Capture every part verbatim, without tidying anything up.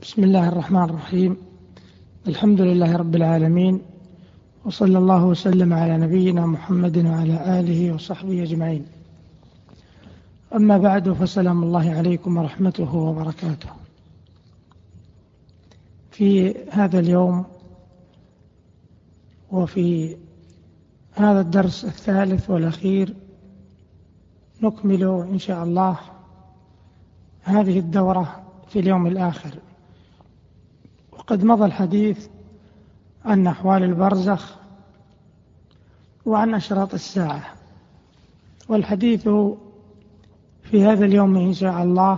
بسم الله الرحمن الرحيم. الحمد لله رب العالمين، وصلى الله وسلم على نبينا محمد وعلى آله وصحبه أجمعين. أما بعد، فسلام الله عليكم ورحمته وبركاته. في هذا اليوم وفي هذا الدرس الثالث والأخير نكمل إن شاء الله هذه الدورة في اليوم الآخر. وقد مضى الحديث عن أحوال البرزخ وعن أشراط الساعة، والحديث في هذا اليوم إن شاء الله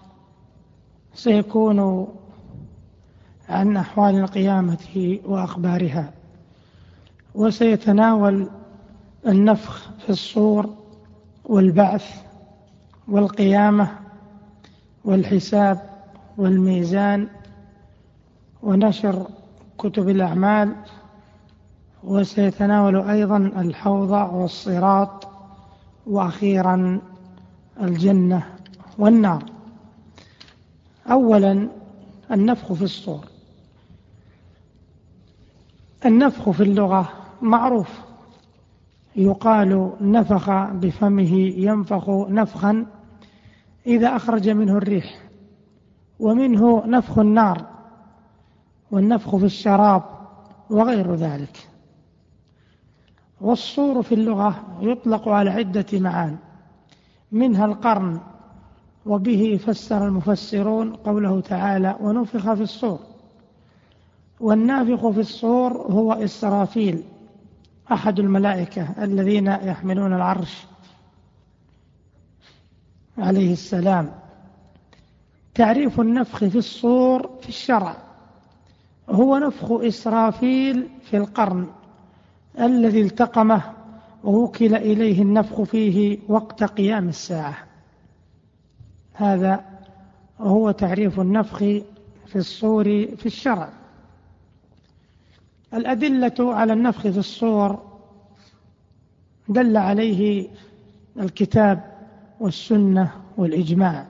سيكون عن أحوال القيامة وأخبارها، وسيتناول النفخ في الصور والبعث والقيامة والحساب والميزان ونشر كتب الأعمال، وسيتناول أيضا الحوض والصراط، وأخيرا الجنة والنار. أولا النفخ في الصور. النفخ في اللغة معروف، يقال نفخ بفمه ينفخ نفخا إذا أخرج منه الريح، ومنه نفخ النار والنفخ في الشراب وغير ذلك. والصور في اللغة يطلق على عدة معان، منها القرن، وبه فسر المفسرون قوله تعالى ونفخ في الصور. والنافخ في الصور هو إسرافيل أحد الملائكة الذين يحملون العرش عليه السلام. تعريف النفخ في الصور في الشرع هو نفخ إسرافيل في القرن الذي التقمه ووكل إليه النفخ فيه وقت قيام الساعة. هذا هو تعريف النفخ في الصور في الشرع. الأدلة على النفخ في الصور دل عليه الكتاب والسنة والإجماع.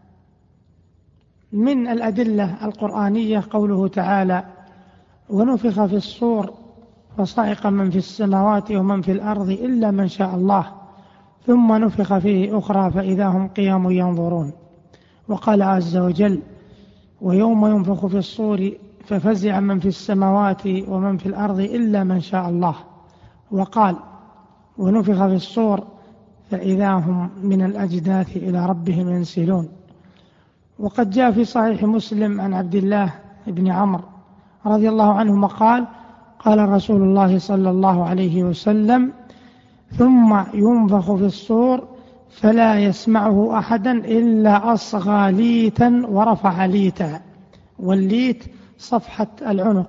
من الأدلة القرآنية قوله تعالى ونفخ في الصور فصعق من في السماوات ومن في الأرض إلا من شاء الله ثم نفخ فيه أخرى فإذا هم قيام ينظرون. وقال عز وجل ويوم ينفخ في الصور ففزع من في السماوات ومن في الأرض إلا من شاء الله. وقال ونفخ في الصور فإذا هم من الأجداث إلى ربهم ينسلون. وقد جاء في صحيح مسلم عن عبد الله بن عمرو رضي الله عنهما قال قال رسول الله صلى الله عليه وسلم ثم ينفخ في الصور فلا يسمعه أحدا إلا أصغى ليتا ورفع ليتا. والليت صفحة العنق،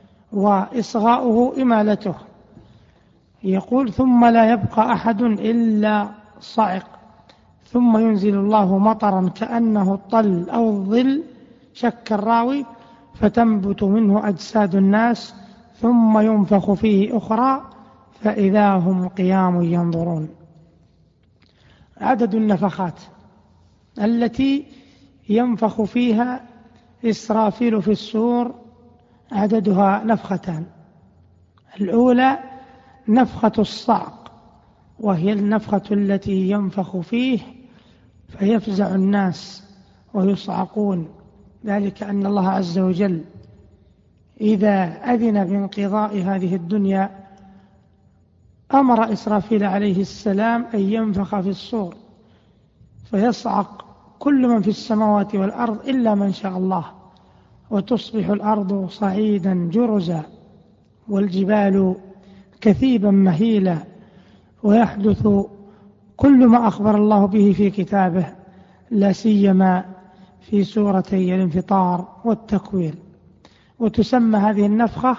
وإصغاؤه إمالته. يقول ثم لا يبقى أحد إلا صعق، ثم ينزل الله مطرا كأنه الطل أو الظل شك الراوي فتنبت منه أجساد الناس ثم ينفخ فيه أخرى فإذا هم قيام ينظرون. عدد النفخات التي ينفخ فيها إسرافيل في الصور عددها نفختان. الأولى نفخة الصعق، وهي النفخة التي ينفخ فيه فيفزع الناس ويصعقون، ذلك أن الله عز وجل إذا أذن بانقضاء هذه الدنيا أمر إسرافيل عليه السلام أن ينفخ في الصور فيصعق كل من في السماوات والأرض إلا من شاء الله، وتصبح الأرض صعيدا جرزا والجبال كثيبا مهيلا، ويحدث كل ما أخبر الله به في كتابه، لا سيما في سورتي الانفطار والتكوير. وتسمى هذه النفخة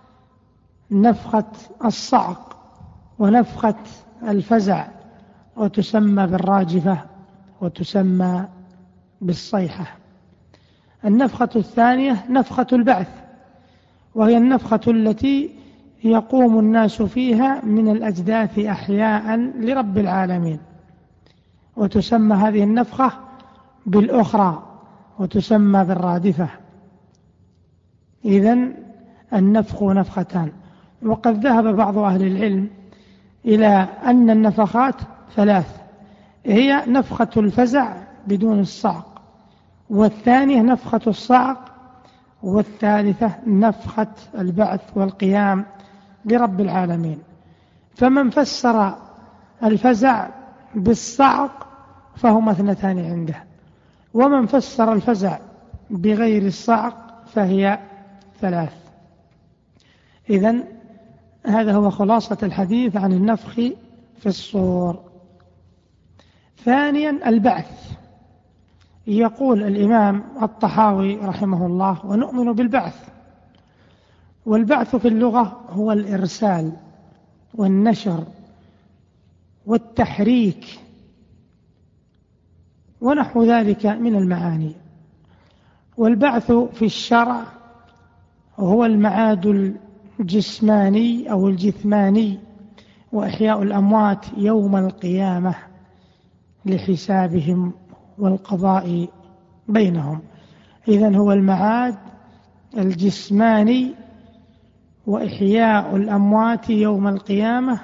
نفخة الصعق ونفخة الفزع، وتسمى بالراجفة وتسمى بالصيحة. النفخة الثانية نفخة البعث، وهي النفخة التي يقوم الناس فيها من الأجداث أحياء لرب العالمين، وتسمى هذه النفخة بالأخرى وتسمى بالرادفة. إذن النفخ نفختان. وقد ذهب بعض أهل العلم إلى أن النفخات ثلاث، هي نفخة الفزع بدون الصعق، والثانية نفخة الصعق، والثالثة نفخة البعث والقيام برب العالمين. فمن فسر الفزع بالصعق فهما اثنتان عنده، ومن فسر الفزع بغير الصعق فهي ثلاث. إذن هذا هو خلاصة الحديث عن النفخ في الصور. ثانيا البعث. يقول الإمام الطحاوي رحمه الله: ونؤمن بالبعث. والبعث في اللغة هو الإرسال والنشر والتحريك ونحو ذلك من المعاني. والبعث في الشرع هو المعاد الجسماني أو الجثماني وإحياء الأموات يوم القيامة لحسابهم والقضاء بينهم. إذن هو المعاد الجسماني وإحياء الأموات يوم القيامة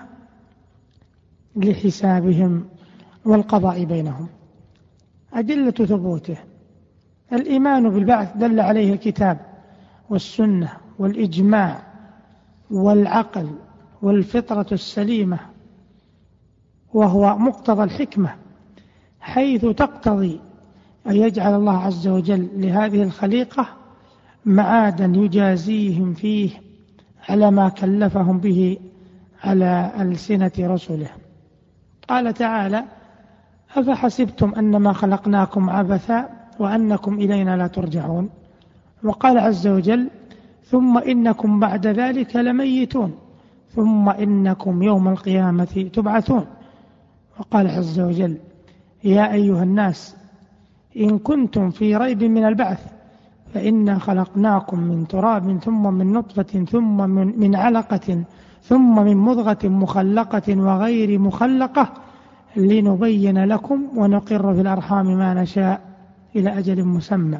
لحسابهم والقضاء بينهم. أدلة ثبوته: الإيمان بالبعث دل عليه الكتاب والسنة والإجماع والعقل والفطرة السليمة، وهو مقتضى الحكمة، حيث تقتضي أن يجعل الله عز وجل لهذه الخليقة معادا يجازيهم فيه على ما كلفهم به على ألسنة رسله. قال تعالى: أفحسبتم أنما خلقناكم عبثا وأنكم إلينا لا ترجعون. وقال عز وجل: ثم إنكم بعد ذلك لميتون ثم إنكم يوم القيامة تبعثون. وقال عز وجل: يا أيها الناس إن كنتم في ريب من البعث فإنا خلقناكم من تراب ثم من نطفة ثم من, من علقة ثم من مضغة مخلقة وغير مخلقة لنبين لكم ونقر في الأرحام ما نشاء إلى أجل مسمى.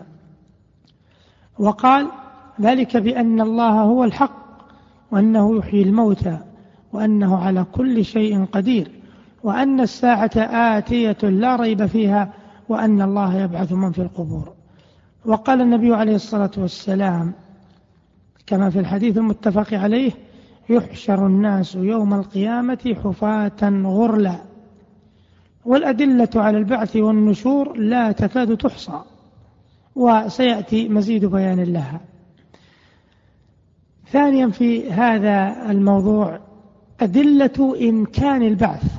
وقال: ذلك بأن الله هو الحق وأنه يحيي الموتى وأنه على كل شيء قدير وأن الساعة آتية لا ريب فيها وأن الله يبعث من في القبور. وقال النبي عليه الصلاة والسلام كما في الحديث المتفق عليه: يحشر الناس يوم القيامة حفاة غرلا. والأدلة على البعث والنشور لا تكاد تحصى، وسيأتي مزيد بيان لها. ثانيا في هذا الموضوع أدلة إمكان البعث.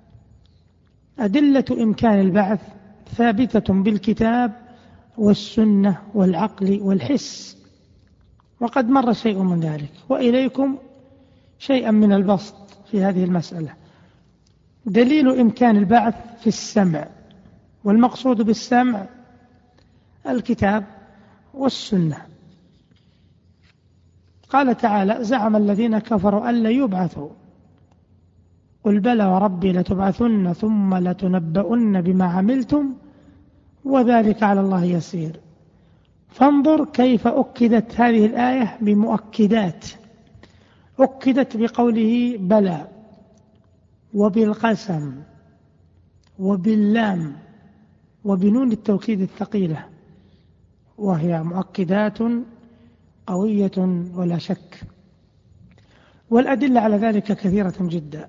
أدلة إمكان البعث ثابتة بالكتاب والسنة والعقل والحس، وقد مر شيء من ذلك، وإليكم شيئا من البسط في هذه المسألة. دليل إمكان البعث في السمع، والمقصود بالسمع الكتاب والسنة. قال تعالى: زعم الذين كفروا أن لا يبعثوا قل بلى وربي لتبعثن ثم لتنبؤن بما عملتم وذلك على الله يسير. فانظر كيف أكدت هذه الآية بمؤكدات. أكدت بقوله بلى وبالقسم وباللام وبنون التوكيد الثقيلة، وهي مؤكدات قوية ولا شك. والأدلة على ذلك كثيرة جدا.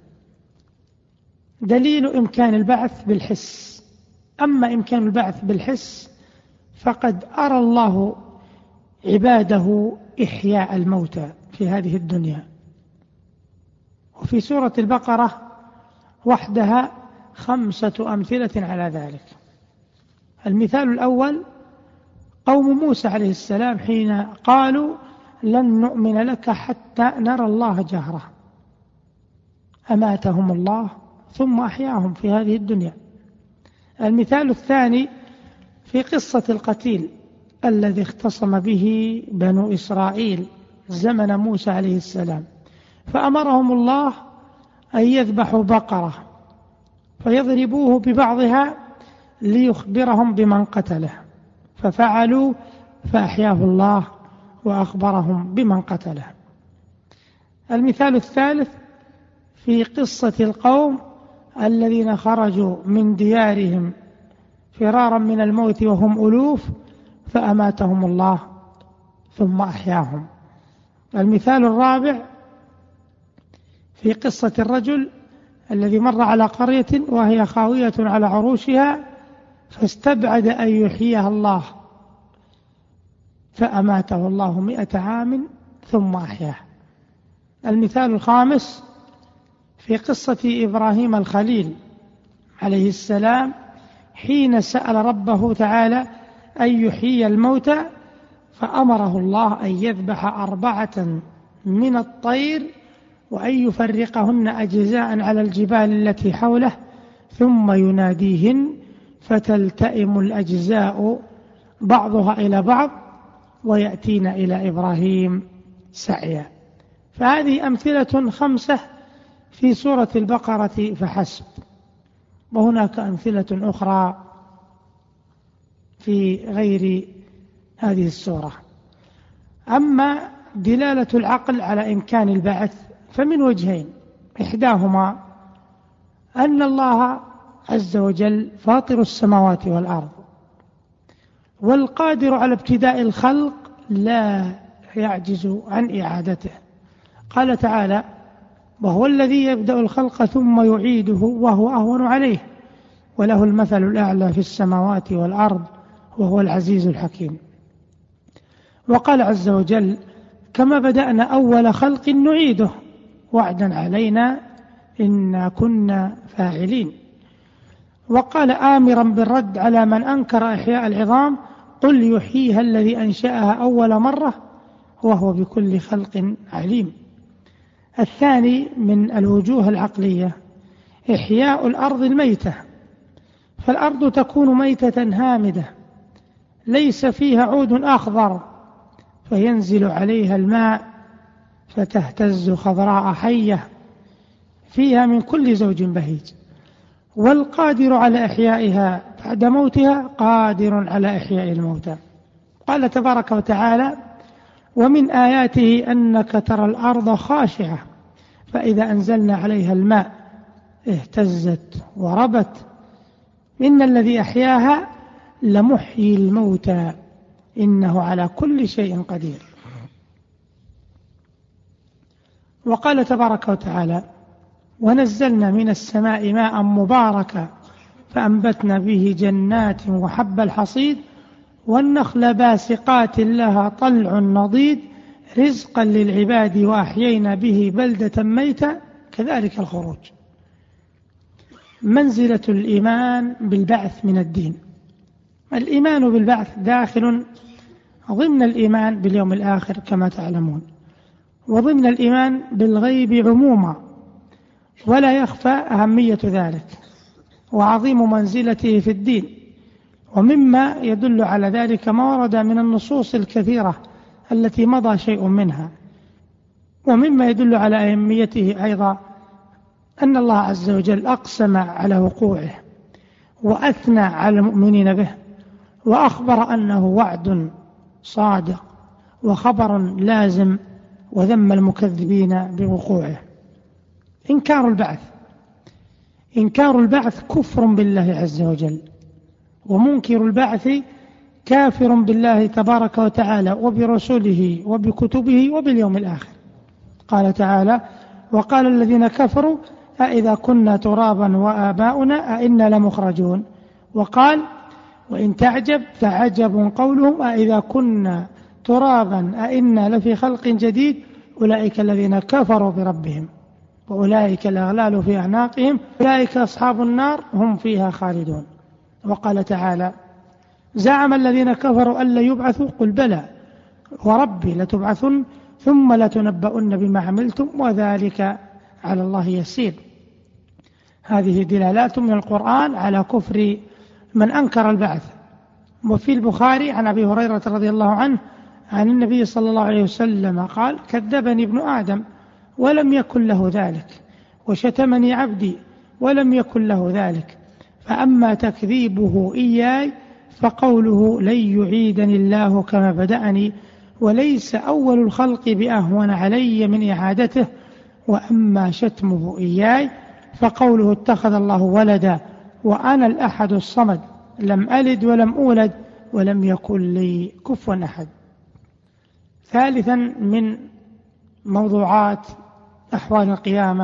دليل إمكان البعث بالحس. أما إمكان البعث بالحس فقد أرى الله عباده إحياء الموتى في هذه الدنيا. وفي سورة البقرة وحدها خمسة أمثلة على ذلك. المثال الأول قوم موسى عليه السلام حين قالوا لن نؤمن لك حتى نرى الله جهرة، أماتهم الله ثم أحياهم في هذه الدنيا. المثال الثاني في قصة القتيل الذي اختصم به بنو إسرائيل زمن موسى عليه السلام، فأمرهم الله أن يذبحوا بقرة فيضربوه ببعضها ليخبرهم بمن قتله، ففعلوا فأحياه الله وأخبرهم بمن قتله. المثال الثالث في قصة القوم الذين خرجوا من ديارهم فرارا من الموت وهم ألوف فأماتهم الله ثم أحياهم. المثال الرابع في قصة الرجل الذي مر على قرية وهي خاوية على عروشها فاستبعد أن يحييها الله فأماته الله مئة عام ثم أحياه. المثال الخامس في قصة إبراهيم الخليل عليه السلام حين سأل ربه تعالى أن يحيي الموتى فأمره الله أن يذبح أربعة من الطير وأن يفرقهن أجزاء على الجبال التي حوله ثم يناديهن فتلتئم الأجزاء بعضها إلى بعض ويأتين إلى إبراهيم سعيا. فهذه أمثلة خمسة في سورة البقرة فحسب، وهناك أمثلة أخرى في غير هذه السورة. أما دلالة العقل على إمكان البعث فمن وجهين، إحداهما أن الله عز وجل فاطر السماوات والأرض والقادر على ابتداء الخلق لا يعجز عن إعادته. قال تعالى: وهو الذي يبدأ الخلق ثم يعيده وهو أهون عليه وله المثل الأعلى في السماوات والأرض وهو العزيز الحكيم. وقال عز وجل: كما بدأنا أول خلق نعيده وعدا علينا إنا كنا فاعلين. وقال آمرا بالرد على من أنكر إحياء العظام: قل يحييها الذي أنشأها أول مرة وهو بكل خلق عليم. الثاني من الوجوه العقلية إحياء الأرض الميتة، فالأرض تكون ميتة هامدة ليس فيها عود أخضر فينزل عليها الماء فتهتز خضراء حية فيها من كل زوج بهيج. والقادر على إحيائها بعد موتها قادر على إحياء الموتى. قال تبارك وتعالى: ومن آياته أنك ترى الأرض خاشعة فإذا أنزلنا عليها الماء اهتزت وربت إن الذي أحياها لمحيي الموتى إنه على كل شيء قدير. وقال تبارك وتعالى: ونزلنا من السماء ماء مباركا فأنبتنا به جنات وحب الحصيد والنخل باسقات لها طلع نضيد رزقا للعباد وأحيينا به بلدة ميتة كذلك الخروج. منزلة الإيمان بالبعث من الدين. الإيمان بالبعث داخل ضمن الإيمان باليوم الآخر كما تعلمون، وضمن الإيمان بالغيب عموما، ولا يخفى أهمية ذلك وعظيم منزلته في الدين. ومما يدل على ذلك ما ورد من النصوص الكثيرة التي مضى شيء منها. ومما يدل على أهميته أيضا أن الله عز وجل أقسم على وقوعه وأثنى على المؤمنين به وأخبر أنه وعد صادق وخبر لازم وذم المكذبين بوقوعه. إنكار البعث إنكار البعث كفر بالله عز وجل، ومنكر البعث كافر بالله تبارك وتعالى وبرسوله وبكتبه وباليوم الآخر. قال تعالى: وقال الذين كفروا أإذا كنا ترابا وآباؤنا أئنا لمخرجون. وقال: وإن تعجب فعجب قولهم أإذا كنا ترابا أئنا لفي خلق جديد أولئك الذين كفروا بربهم وأولئك الأغلال في أعناقهم أولئك أصحاب النار هم فيها خالدون. وقال تعالى: زعم الذين كفروا أن لا يبعثوا قل بلى وربي لتبعثن ثم لتنبؤن بما عملتم وذلك على الله يسير. هذه دلالات من القرآن على كفر من أنكر البعث. وفي البخاري عن أبي هريرة رضي الله عنه عن النبي صلى الله عليه وسلم قال: كذبني ابن آدم ولم يكن له ذلك، وشتمني عبدي ولم يكن له ذلك، فأما تكذيبه إياي فقوله لن يعيدني الله كما بدأني وليس أول الخلق بأهون علي من إعادته، وأما شتمه إياي فقوله اتخذ الله ولدا وأنا الأحد الصمد لم ألد ولم أولد ولم يكن لي كفوا أحد. ثالثا من موضوعات أحوال القيامة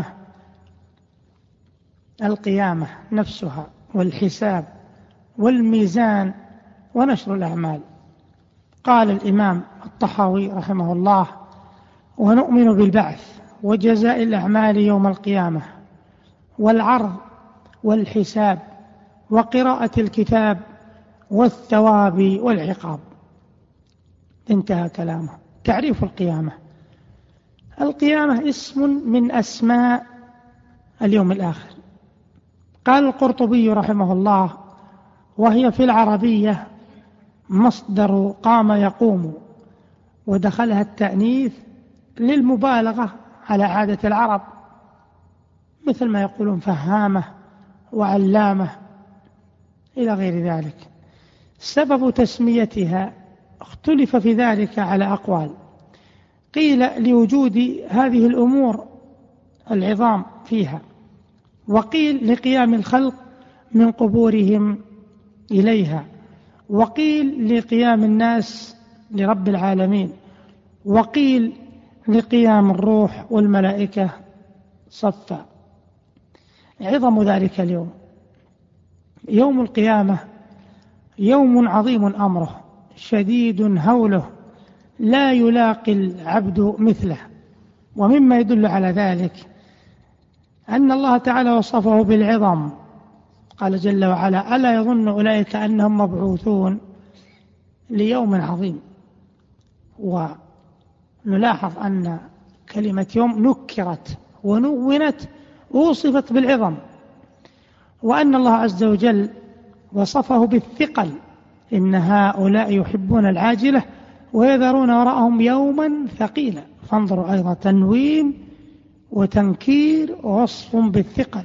القيامة نفسها والحساب والميزان ونشر الأعمال. قال الإمام الطحاوي رحمه الله: ونؤمن بالبعث وجزاء الأعمال يوم القيامة والعرض والحساب وقراءة الكتاب والثواب والعقاب. انتهى كلامه. تعريف القيامة: القيامة اسم من أسماء اليوم الآخر. قال القرطبي رحمه الله: وهي في العربية مصدر قام يقوم، ودخلها التأنيث للمبالغة على عادة العرب، مثل ما يقولون فهامة وعلامة إلى غير ذلك. سبب تسميتها اختلف في ذلك على أقوال. قيل لوجود هذه الأمور العظام فيها، وقيل لقيام الخلق من قبورهم إليها، وقيل لقيام الناس لرب العالمين، وقيل لقيام الروح والملائكة صفا. عظم ذلك اليوم. يوم القيامة يوم عظيم أمره، شديد هوله، لا يلاقي العبد مثله. ومما يدل على ذلك أن الله تعالى وصفه بالعظم. قال جل وعلا: ألا يظن أولئك أنهم مبعوثون ليوم عظيم. ونلاحظ أن كلمة يوم نكرت ونونت ووصفت بالعظم، وأن الله عز وجل وصفه بالثقل: إن هؤلاء يحبون العاجلة ويذرون وراءهم يوما ثقيلا. فانظروا أيضا تنوين وتنكير ووصف بالثقل.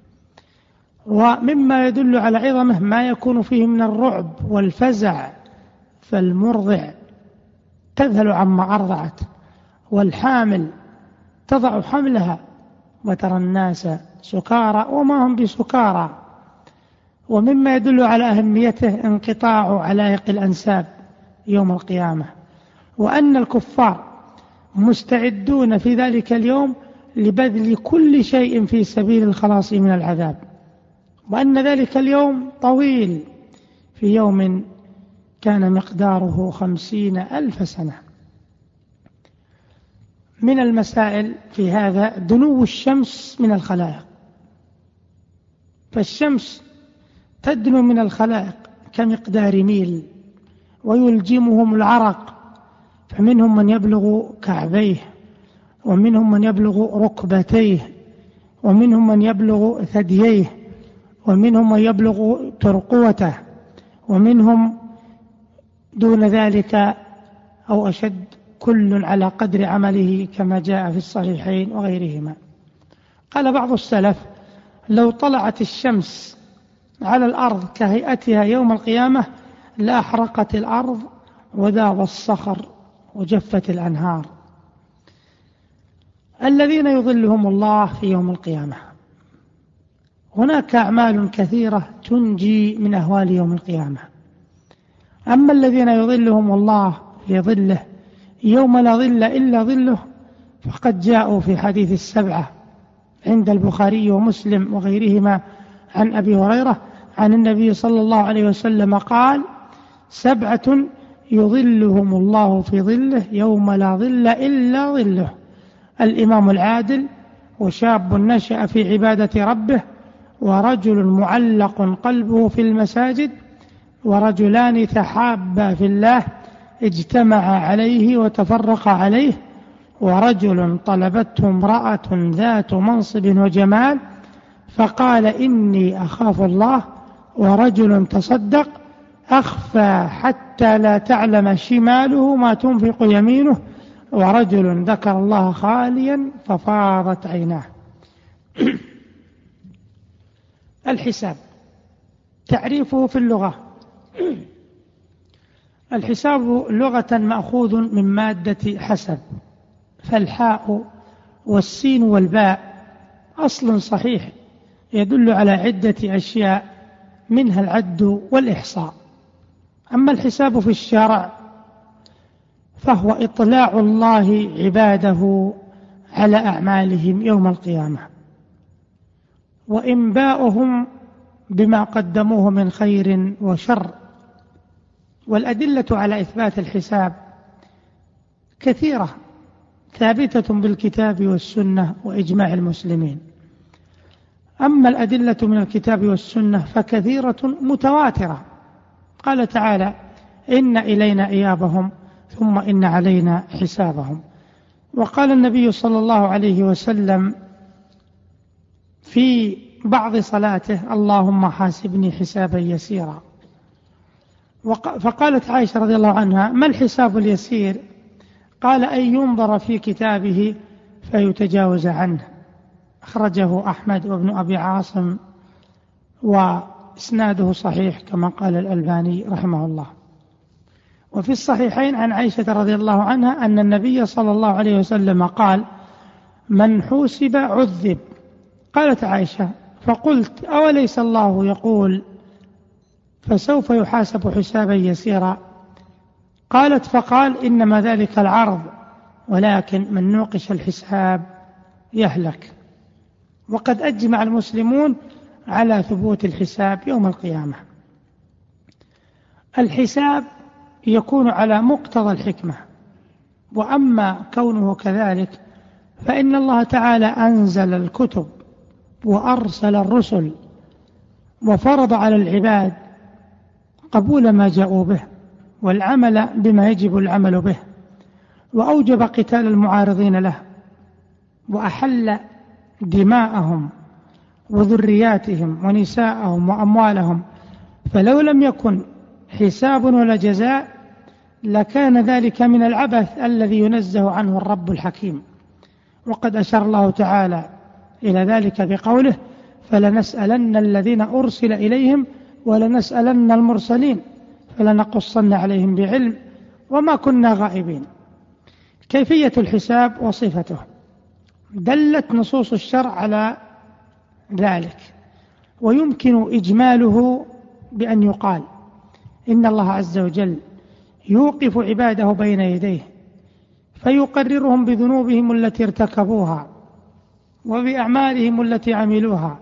ومما يدل على عظمه ما يكون فيه من الرعب والفزع، فالمرضع تذهل عما أرضعت، والحامل تضع حملها، وترى الناس سكارى وما هم بسكارى. ومما يدل على أهميته انقطاع علائق الأنساب يوم القيامة، وأن الكفار مستعدون في ذلك اليوم لبذل كل شيء في سبيل الخلاص من العذاب، وأن ذلك اليوم طويل، في يوم كان مقداره خمسين ألف سنة. من المسائل في هذا دنو الشمس من الخلائق، فالشمس تدنو من الخلائق كمقدار ميل، ويلجمهم العرق، فمنهم من يبلغ كعبيه، ومنهم من يبلغ ركبتيه، ومنهم من يبلغ ثدييه، ومنهم من يبلغ ترقوته، ومنهم دون ذلك أو أشد، كل على قدر عمله كما جاء في الصحيحين وغيرهما. قال بعض السلف: لو طلعت الشمس على الأرض كهيئتها يوم القيامة لأحرقت الأرض وذاب الصخر وجفت الأنهار. الذين يظلهم الله في يوم القيامة. هناك أعمال كثيرة تنجي من أهوال يوم القيامة. أما الذين يظلهم الله في ظله يوم لا ظل إلا ظله فقد جاءوا في حديث السبعة عند البخاري ومسلم وغيرهما عن أبي هريرة عن النبي صلى الله عليه وسلم قال: سبعة يظلهم الله في ظله يوم لا ظل إلا ظله: الإمام العادل، وشاب نشأ في عبادة ربه، ورجل معلق قلبه في المساجد، ورجلان تحابا في الله اجتمعا عليه وتفرقا عليه، ورجل طلبته امرأة ذات منصب وجمال فقال إني أخاف الله، ورجل تصدق أخفى حتى لا تعلم شماله ما تنفق يمينه، ورجل ذكر الله خاليا ففاضت عيناه. الحساب. تعريفه في اللغة: الحساب لغة مأخوذ من مادة حسب، فالحاء والسين والباء أصل صحيح يدل على عدة أشياء منها العد والإحصاء. أما الحساب في الشرع فهو إطلاع الله عباده على أعمالهم يوم القيامة، وإنباؤهم بما قدموه من خير وشر. والأدلة على إثبات الحساب كثيرة ثابتة بالكتاب والسنة وإجماع المسلمين. أما الأدلة من الكتاب والسنة فكثيرة متواترة. قال تعالى: إن إلينا إيابهم ثم إن علينا حسابهم. وقال النبي صلى الله عليه وسلم في بعض صلاته: اللهم حاسبني حسابا يسيرا. فقالت عائشة رضي الله عنها: ما الحساب اليسير؟ قال: أن ينظر في كتابه فيتجاوز عنه. أخرجه أحمد وابن أبي عاصم وإسناده صحيح كما قال الألباني رحمه الله. وفي الصحيحين عن عائشة رضي الله عنها أن النبي صلى الله عليه وسلم قال: من حوسب عذب. قالت عائشة: فقلت: أوليس الله يقول فسوف يحاسب حسابا يسيرا؟ قالت: فقال: إنما ذلك العرض، ولكن من نوقش الحساب يهلك. وقد أجمع المسلمون على ثبوت الحساب يوم القيامة. الحساب يكون على مقتضى الحكمة، وأما كونه كذلك فإن الله تعالى أنزل الكتب وأرسل الرسل وفرض على العباد قبول ما جاءوا به والعمل بما يجب العمل به، وأوجب قتال المعارضين له، وأحل دماءهم وذرياتهم ونساءهم وأموالهم. فلو لم يكن حساب ولا جزاء لكان ذلك من العبث الذي ينزه عنه الرب الحكيم. وقد أشار الله تعالى إلى ذلك بقوله: فلنسألن الذين أرسل إليهم ولنسألن المرسلين فلنقصن عليهم بعلم وما كنا غائبين. كيفية الحساب وصفته دلت نصوص الشرع على ذلك، ويمكن إجماله بأن يقال: إن الله عز وجل يوقف عباده بين يديه فيقررهم بذنوبهم التي ارتكبوها وبأعمالهم التي عملوها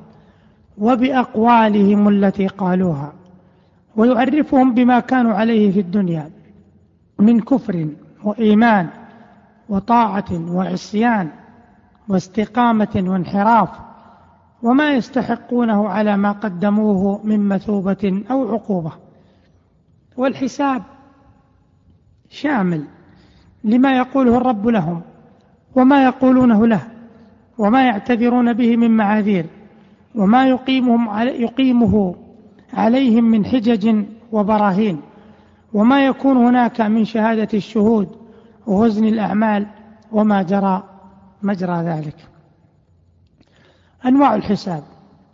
وبأقوالهم التي قالوها، ويعرفهم بما كانوا عليه في الدنيا من كفر وإيمان وطاعة وعصيان واستقامة وانحراف، وما يستحقونه على ما قدموه من مثوبة أو عقوبة. والحساب شامل لما يقوله الرب لهم وما يقولونه له وما يعتذرون به من معاذير وما يقيمهم علي يقيمه عليهم من حجج وبراهين، وما يكون هناك من شهادة الشهود ووزن الأعمال وما جرى مجرى ذلك. أنواع الحساب: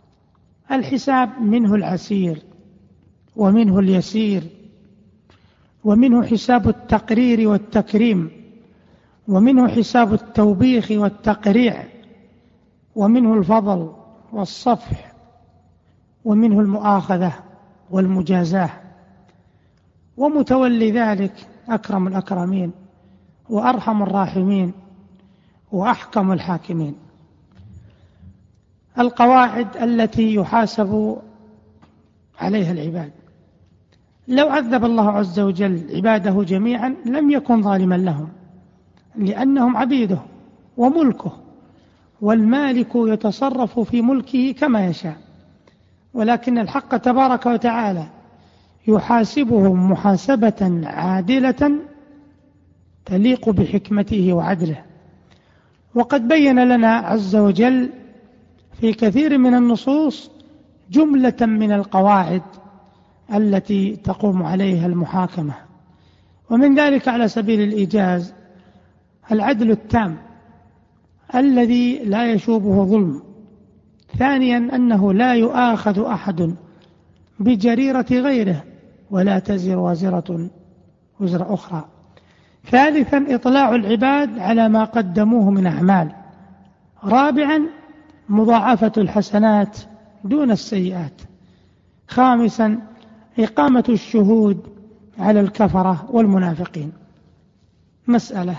الحساب منه العسير ومنه اليسير، ومنه حساب التقرير والتكريم، ومنه حساب التوبيخ والتقريع، ومنه الفضل والصفح، ومنه المؤاخذة والمجازاة. ومتولي ذلك أكرم الأكرمين وأرحم الراحمين وأحكم الحاكمين. القواعد التي يحاسب عليها العباد: لو عذب الله عز وجل عباده جميعا لم يكن ظالما لهم، لأنهم عبيده وملكه، والمالك يتصرف في ملكه كما يشاء، ولكن الحق تبارك وتعالى يحاسبهم محاسبة عادلة تليق بحكمته وعدله. وقد بين لنا عز وجل في كثير من النصوص جملة من القواعد التي تقوم عليها المحاكمة، ومن ذلك على سبيل الإيجاز العدل التام الذي لا يشوبه ظلم. ثانيا أنه لا يؤاخذ أحد بجريرة غيره، ولا تزر وازرة وزر أخرى. ثالثا إطلاع العباد على ما قدموه من أعمال. رابعا مضاعفة الحسنات دون السيئات. خامسا إقامة الشهود على الكفرة والمنافقين. مسألة: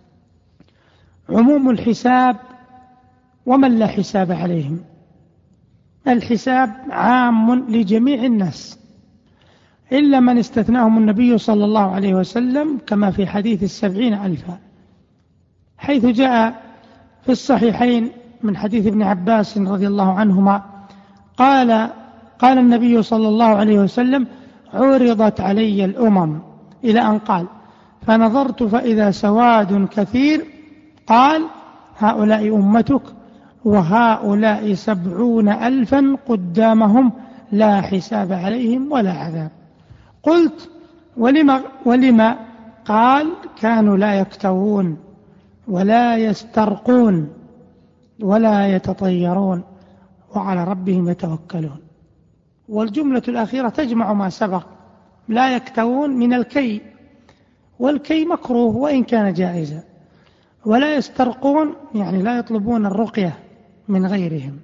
عموم الحساب ومن لا حساب عليهم. الحساب عام لجميع الناس إلا من استثناهم النبي صلى الله عليه وسلم كما في حديث السبعين ألفا، حيث جاء في الصحيحين من حديث ابن عباس رضي الله عنهما قال قال النبي صلى الله عليه وسلم: عرضت علي الأمم، إلى أن قال: فنظرت فإذا سواد كثير، قال: هؤلاء أمتك وهؤلاء سبعون ألفا قدامهم لا حساب عليهم ولا عذاب. قلت: ولما, ولما؟ قال: كانوا لا يكتوون ولا يسترقون ولا يتطيرون وعلى ربهم يتوكلون. والجملة الأخيرة تجمع ما سبق. لا يكتوون من الكي، والكي مكروه وإن كان جائزا. ولا يسترقون يعني لا يطلبون الرقية من غيرهم،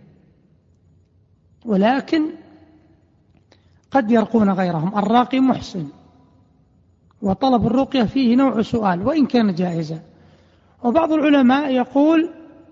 ولكن قد يرقون غيرهم. الراقي محسن، وطلب الرقية فيه نوع سؤال وإن كان جائزا. وبعض العلماء يقول: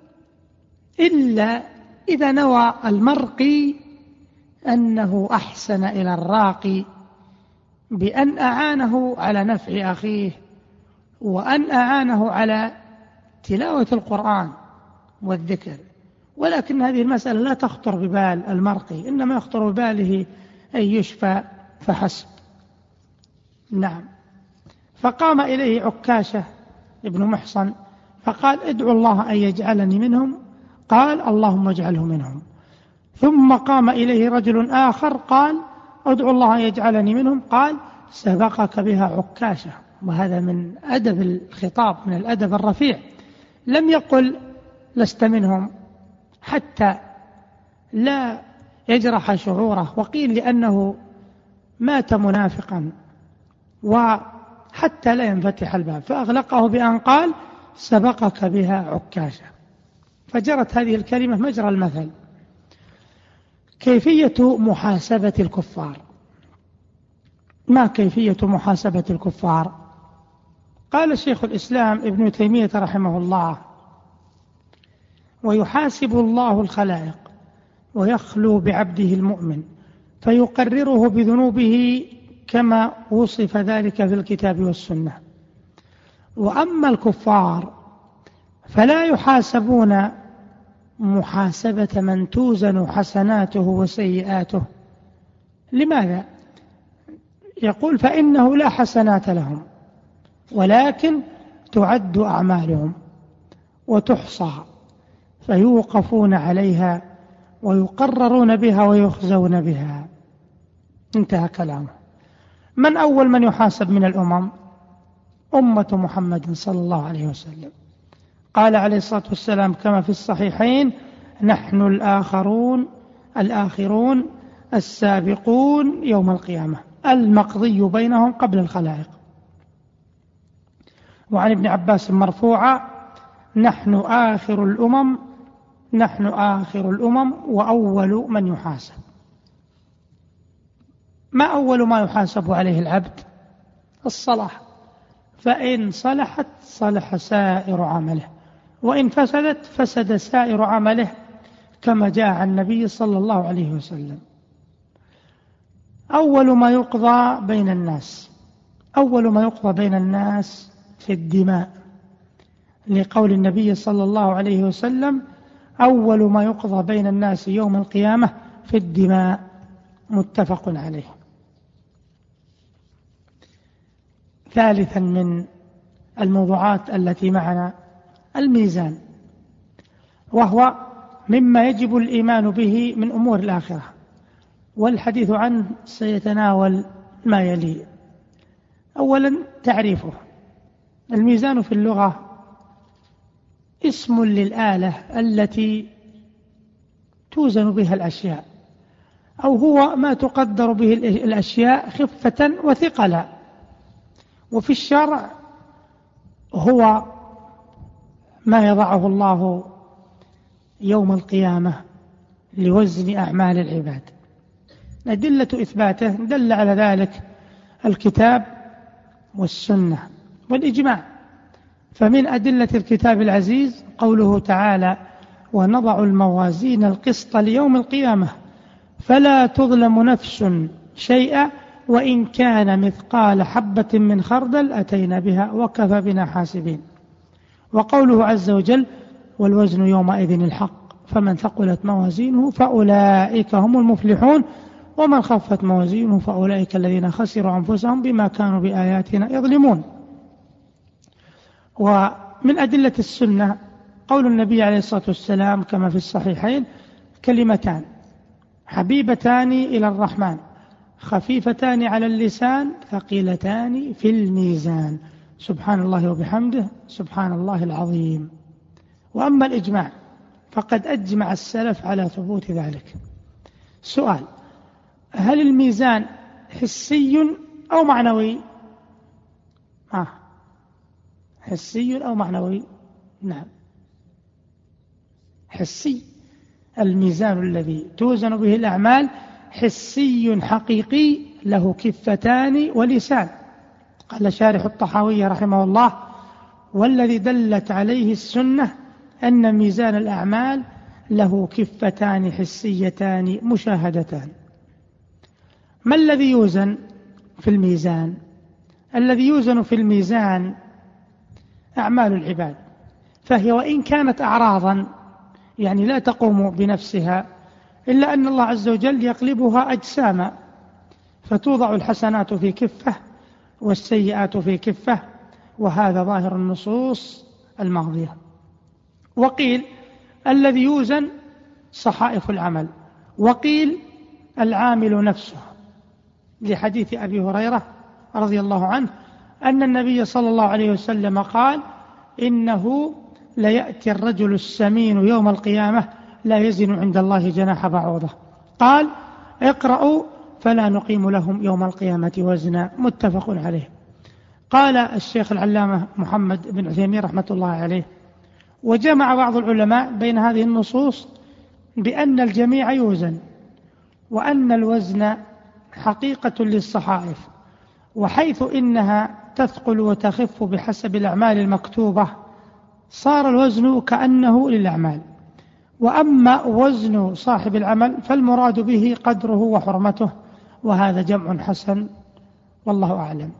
إلا إذا نوى المرقي أنه أحسن إلى الراقي بأن أعانه على نفع أخيه، وأن أعانه على تلاوة القرآن والذكر. ولكن هذه المسألة لا تخطر ببال المرقي، إنما يخطر بباله أن يشفى فحسب. نعم. فقام إليه عكاشة ابن محصن فقال: ادعو الله أن يجعلني منهم. قال: اللهم اجعله منهم. ثم قام إليه رجل آخر قال: ادعو الله أن يجعلني منهم. قال: سبقك بها عكاشة. وهذا من أدب الخطاب، من الأدب الرفيع. لم يقل لست منهم حتى لا يجرح شعوره، وقيل لأنه مات منافقا، وحتى لا ينفتح الباب، فأغلقه بأن قال: سبقك بها عكاشة. فجرت هذه الكلمة مجرى المثل. كيفية محاسبة الكفار. ما كيفية محاسبة الكفار؟ قال شيخ الإسلام ابن تيمية رحمه الله: ويحاسب الله الخلائق ويخلو بعبده المؤمن فيقرره بذنوبه كما وصف ذلك في الكتاب والسنة. وأما الكفار فلا يحاسبون محاسبة من توزن حسناته وسيئاته. لماذا؟ يقول: فإنه لا حسنات لهم، ولكن تعد أعمالهم وتحصى فيوقفون عليها ويقررون بها ويخزون بها. انتهى كلامه. من أول من يحاسب من الأمم؟ أمة محمد صلى الله عليه وسلم. قال عليه الصلاة والسلام كما في الصحيحين: نحن الآخرون الآخرون السابقون يوم القيامة، المقضي بينهم قبل الخلائق. وعن ابن عباس مرفوعا: نحن آخر الأمم نحن آخر الأمم وأول من يحاسب. ما أول ما يحاسب عليه العبد؟ الصلاة، فإن صلحت صلح سائر عمله، وإن فسدت فسد سائر عمله، كما جاء عن النبي صلى الله عليه وسلم. أول ما يقضى بين الناس أول ما يقضى بين الناس في الدماء، لقول النبي صلى الله عليه وسلم: أول ما يقضى بين الناس يوم القيامة في الدماء. متفق عليه. ثالثا من الموضوعات التي معنا الميزان، وهو مما يجب الإيمان به من أمور الآخرة، والحديث عنه سيتناول ما يلي. أولا تعريفه. الميزان في اللغة اسم للآلة التي توزن بها الأشياء، أو هو ما تقدر به الأشياء خفة وثقلا. وفي الشرع هو ما يضعه الله يوم القيامة لوزن أعمال العباد. أدلة إثباته دل على ذلك الكتاب والسنة والإجماع. فمن أدلة الكتاب العزيز قوله تعالى: ونضع الموازين القسط ليوم القيامة فلا تظلم نفس شيئا وإن كان مثقال حبة من خردل أتينا بها وكفى بنا حاسبين. وقوله عز وجل: والوزن يومئذ الحق فمن ثقلت موازينه فأولئك هم المفلحون ومن خفت موازينه فأولئك الذين خسروا أنفسهم بما كانوا بآياتنا يظلمون. ومن أدلة السنة قول النبي عليه الصلاة والسلام كما في الصحيحين: كلمتان حبيبتان إلى الرحمن خفيفتان على اللسان ثقيلتان في الميزان، سبحان الله وبحمده سبحان الله العظيم. وأما الإجماع فقد أجمع السلف على ثبوت ذلك. سؤال: هل الميزان حسي أو معنوي؟ آه. حسي أو معنوي؟ نعم حسي. الميزان الذي توزن به الأعمال حسي حقيقي له كفتان ولسان. قال شارح الطحاوية رحمه الله: والذي دلت عليه السنة أن ميزان الأعمال له كفتان حسيتان مشاهدتان. ما الذي يوزن في الميزان؟ الذي يوزن في الميزان أعمال العباد، فهي وإن كانت أعراضا يعني لا تقوم بنفسها، إلا أن الله عز وجل يقلبها أجساما، فتوضع الحسنات في كفة والسيئات في كفة، وهذا ظاهر النصوص الماضية. وقيل الذي يوزن صحائف العمل، وقيل العامل نفسه، لحديث أبي هريرة رضي الله عنه أن النبي صلى الله عليه وسلم قال: إنه ليأتي الرجل السمين يوم القيامة لا يزن عند الله جناح بعوضة. قال: اقرأوا فلا نقيم لهم يوم القيامة وزنا، متفق عليه. قال الشيخ العلامة محمد بن عثيمين رحمة الله عليه: وجمع بعض العلماء بين هذه النصوص بأن الجميع يوزن، وأن الوزن حقيقة للصحائف، وحيث إنها تثقل وتخف بحسب الأعمال المكتوبة صار الوزن كأنه للأعمال. وأما وزن صاحب العمل فالمراد به قدره وحرمته، وهذا جمع حسن والله أعلم.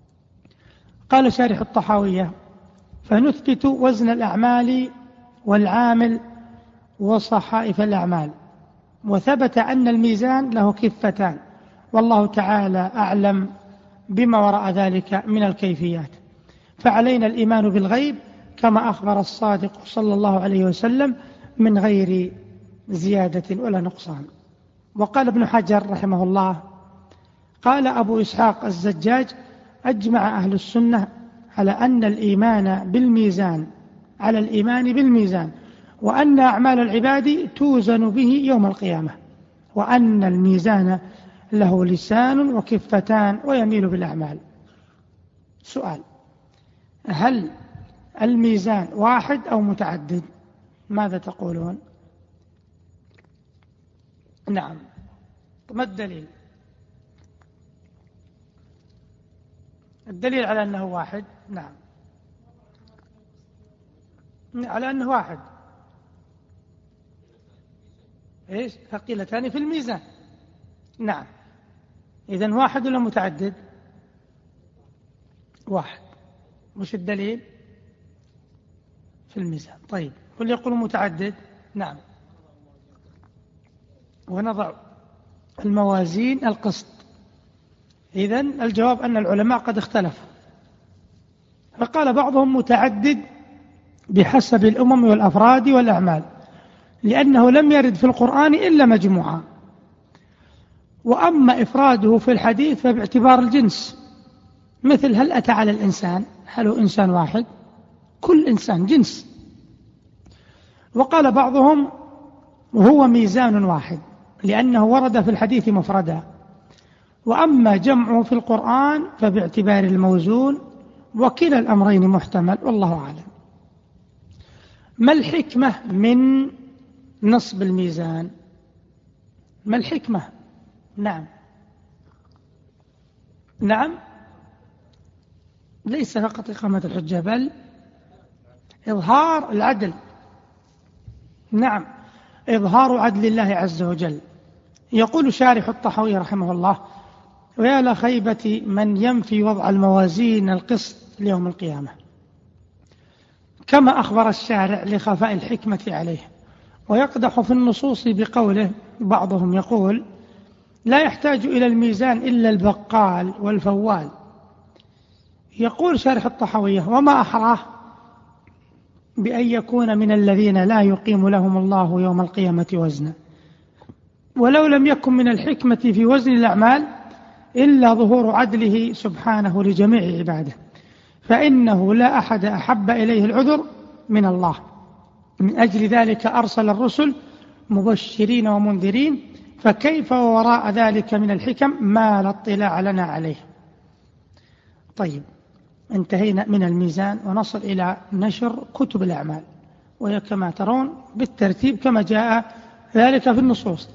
قال شارح الطحاوية: فنثبت وزن الأعمال والعامل وصحائف الأعمال، وثبت أن الميزان له كفتان، والله تعالى أعلم بما وراء ذلك من الكيفيات. فعلينا الإيمان بالغيب كما أخبر الصادق صلى الله عليه وسلم من غير زيادة ولا نقصان. وقال ابن حجر رحمه الله: قال أبو إسحاق الزجاج: أجمع أهل السنة على أن الإيمان بالميزان على الإيمان بالميزان، وأن أعمال العباد توزن به يوم القيامة، وأن الميزان له لسان وكفتان ويميل بالأعمال. سؤال: هل الميزان واحد أو متعدد؟ ماذا تقولون؟ نعم. ما الدليل؟ الدليل على أنه واحد. نعم، على أنه واحد. إيش؟ ثقيلتان في الميزان. نعم. إذن واحد ولا متعدد؟ واحد. مش الدليل؟ في الميزان. طيب، كل يقول متعدد. نعم. ونضع الموازين القسط. إذن الجواب أن العلماء قد اختلفوا، فقال بعضهم متعدد بحسب الأمم والأفراد والأعمال، لأنه لم يرد في القرآن إلا مجموعة. وأما إفراده في الحديث فباعتبار الجنس، مثل هل أتى على الإنسان، هل هو إنسان واحد؟ كل إنسان جنس. وقال بعضهم هو ميزان واحد، لأنه ورد في الحديث مفردا. وأما جمعه في القرآن فباعتبار الموزون، وكلا الأمرين محتمل، والله أعلم. ما الحكمة من نصب الميزان؟ ما الحكمة؟ نعم نعم ليس فقط إقامة الحجة، بل إظهار العدل. نعم، إظهار عدل الله عز وجل. يقول شارح الطحاوي رحمه الله: ويا لخيبة من ينفي وضع الموازين القسط ليوم القيامة، كما أخبر الشارع لخفاء الحكمة عليه. ويقدح في النصوص بقوله، بعضهم يقول: لا يحتاج إلى الميزان إلا البقال والفوال. يقول شارح الطحاوية: وما أحراه بأن يكون من الذين لا يقيم لهم الله يوم القيامة وزنا. ولو لم يكن من الحكمة في وزن الأعمال إلا ظهور عدله سبحانه لجميع عباده، فإنه لا أحد أحب إليه العذر من الله. من أجل ذلك أرسل الرسل مبشرين ومنذرين، فكيف وراء ذلك من الحكم ما لا اطلاع لنا عليه. طيب، انتهينا من الميزان ونصل إلى نشر كتب الأعمال، وهي كما ترون بالترتيب كما جاء ذلك في النصوص.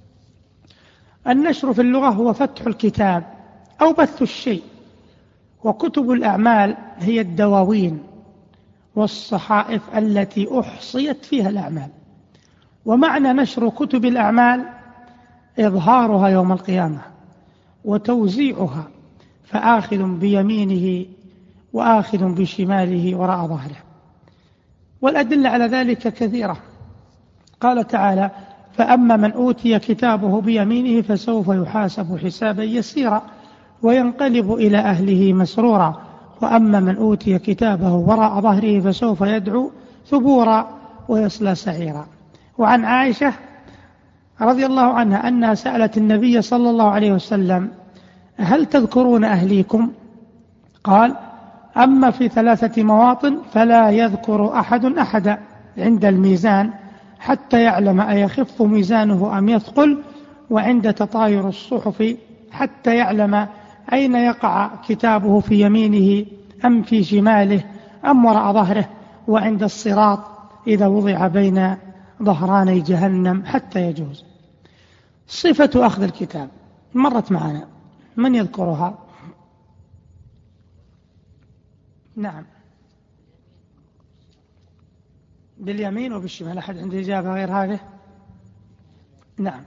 النشر في اللغة هو فتح الكتاب أو بث الشيء، وكتب الأعمال هي الدواوين والصحائف التي أحصيت فيها الأعمال. ومعنى نشر كتب الأعمال إظهارها يوم القيامة وتوزيعها، فآخذ بيمينه وآخذ بشماله وراء ظهره. والأدلة على ذلك كثيرة. قال تعالى: فأما من أوتي كتابه بيمينه فسوف يحاسب حسابا يسيرا وينقلب إلى أهله مسرورا، وأما من أوتي كتابه وراء ظهره فسوف يدعو ثبورا ويصلى سعيرا. وعن عائشة رضي الله عنها أنها سألت النبي صلى الله عليه وسلم: هل تذكرون أهليكم؟ قال: أما في ثلاثة مواطن فلا يذكر أحد أحدا عند الميزان حتى يعلم أيخف ميزانه أم يثقل، وعند تطاير الصحف حتى يعلم أين يقع كتابه، في يمينه أم في شماله أم وراء ظهره، وعند الصراط إذا وضع بين ظهراني جهنم حتى يجوز. صفة أخذ الكتاب مرت معنا، من يذكرها؟ نعم، باليمين وبالشمال. أحد عنده إجابة غير هذه؟ نعم.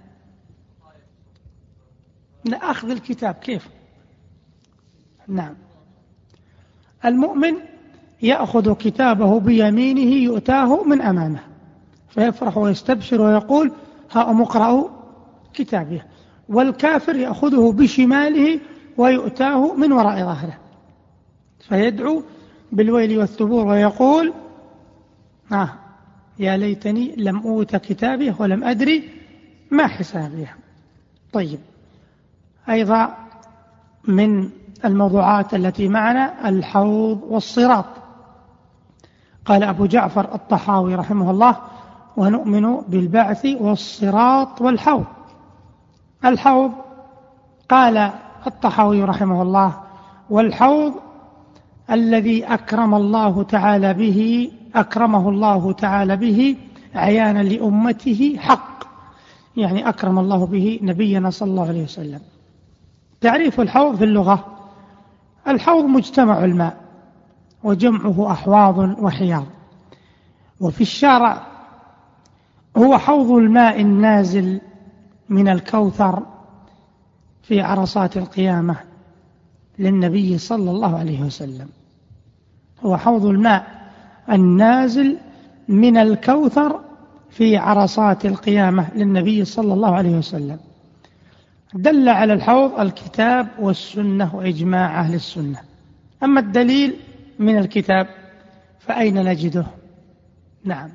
لا، أخذ الكتاب كيف؟ نعم، المؤمن يأخذ كتابه بيمينه يؤتاه من أمامه فيفرح ويستبشر ويقول: ها اقرأوا كتابه. والكافر يأخذه بشماله ويؤتاه من وراء ظهره فيدعو بالويل والثبور ويقول: آه يا ليتني لم أوت كتابه ولم أدري ما حسابه. طيب، أيضا من الموضوعات التي معنا الحوض والصراط. قال أبو جعفر الطحاوي رحمه الله: ونؤمن بالبعث والصراط والحوض. الحوض، قال الطحاوي رحمه الله: والحوض الذي أكرم الله تعالى به أكرمه الله تعالى به عيانا لأمته حق، يعني أكرم الله به نبينا صلى الله عليه وسلم. تعريف الحوض في اللغة: الحوض مجتمع الماء، وجمعه أحواض وحياض. وفي الشرع هو حوض الماء النازل من الكوثر في عرصات القيامة للنبي صلى الله عليه وسلم. هو حوض الماء النازل من الكوثر في عرصات القيامة للنبي صلى الله عليه وسلم. دل على الحوض الكتاب والسنة وإجماع أهل السنة. أما الدليل من الكتاب فأين نجده؟ نعم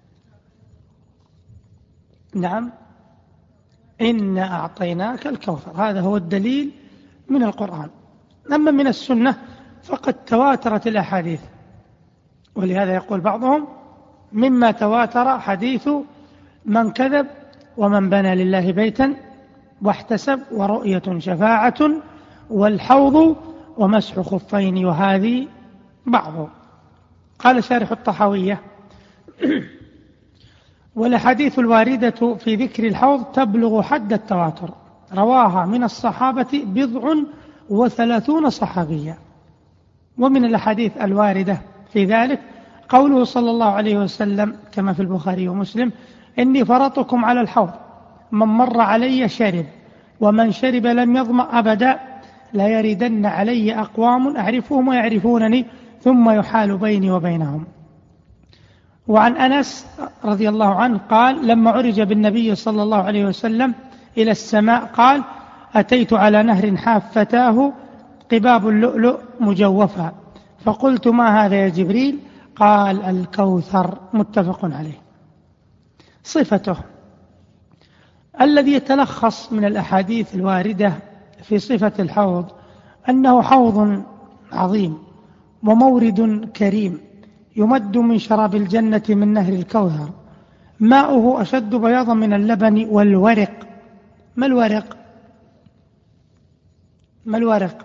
نعم إنا أعطيناك الكوثر، هذا هو الدليل من القرآن. أما من السنة فقد تواترت الأحاديث، ولهذا يقول بعضهم: مما تواتر حديث من كذب ومن بنى لله بيتا واحتسب، ورؤية شفاعة، والحوض، ومسح خفين، وهذه بعض. قال شارح الطحاوية: والأحاديث الواردة في ذكر الحوض تبلغ حد التواتر، رواها من الصحابة بضع وثلاثون صحابيا. ومن الأحاديث الواردة في ذلك قوله صلى الله عليه وسلم كما في البخاري ومسلم: إني فرطكم على الحوض، من مر علي شرب، ومن شرب لم يظمأ أبدا، لا يردن علي أقوام أعرفهم ويعرفونني، ثم يحال بيني وبينهم. وعن أنس رضي الله عنه قال: لما عرج بالنبي صلى الله عليه وسلم إلى السماء قال: أتيت على نهر حافتاه قباب اللؤلؤ مجوفا، فقلت: ما هذا يا جبريل؟ قال: الكوثر. متفق عليه. صفته الذي يتلخص من الأحاديث الواردة في صفة الحوض أنه حوض عظيم ومورد كريم يمد من شراب الجنة من نهر الكوثر، ماؤه أشد بياضا من اللبن والورق. ما الورق؟ ما الورق؟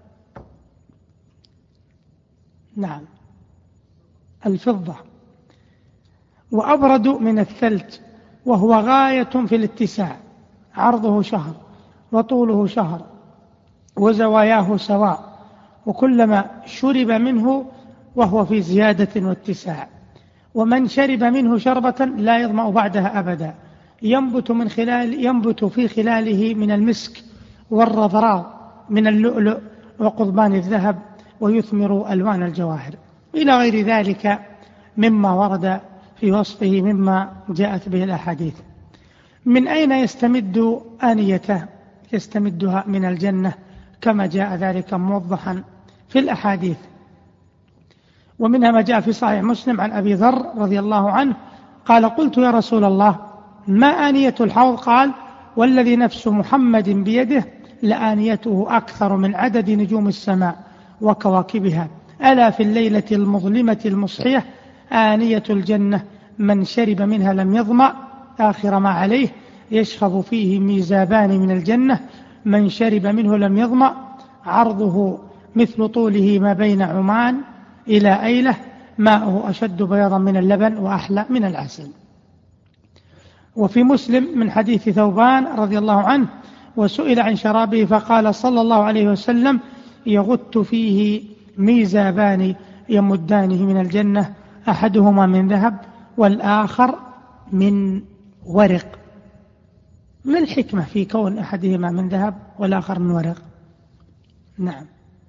نعم، الفضة. وأبرد من الثلج، وهو غاية في الاتساع، عرضه شهر وطوله شهر وزواياه سواء، وكلما شرب منه وهو في زيادة واتساع. ومن شرب منه شربة لا يظمأ بعدها أبدا، ينبت, من خلال ينبت في خلاله من المسك والرضراض من اللؤلؤ وقضبان الذهب، ويثمر ألوان الجواهر، إلى غير ذلك مما ورد في وصفه مما جاءت به الأحاديث. من أين يستمد آنيته؟ يستمدها من الجنة كما جاء ذلك موضحا في الأحاديث. ومنها ما جاء في صحيح مسلم عن أبي ذر رضي الله عنه قال: قلت يا رسول الله ما آنية الحوض؟ قال: والذي نفس محمد بيده لآنيته أكثر من عدد نجوم السماء وكواكبها، ألا في الليلة المظلمة المصحية آنية الجنة، من شرب منها لم يظمأ، آخر ما عليه يشخب فيه ميزابان من الجنة، من شرب منه لم يظمأ، عرضه مثل طوله ما بين عمان إلى أيلة، ماءه أشد بياضا من اللبن وأحلى من العسل. وفي مسلم من حديث ثوبان رضي الله عنه: وسئل عن شرابه فقال صلى الله عليه وسلم: يغت فيه ميزابان يمدانه من الجنة، أحدهما من ذهب والآخر من ورق. ما الحكمة في كون أحدهما من ذهب والآخر من ورق؟ نعم،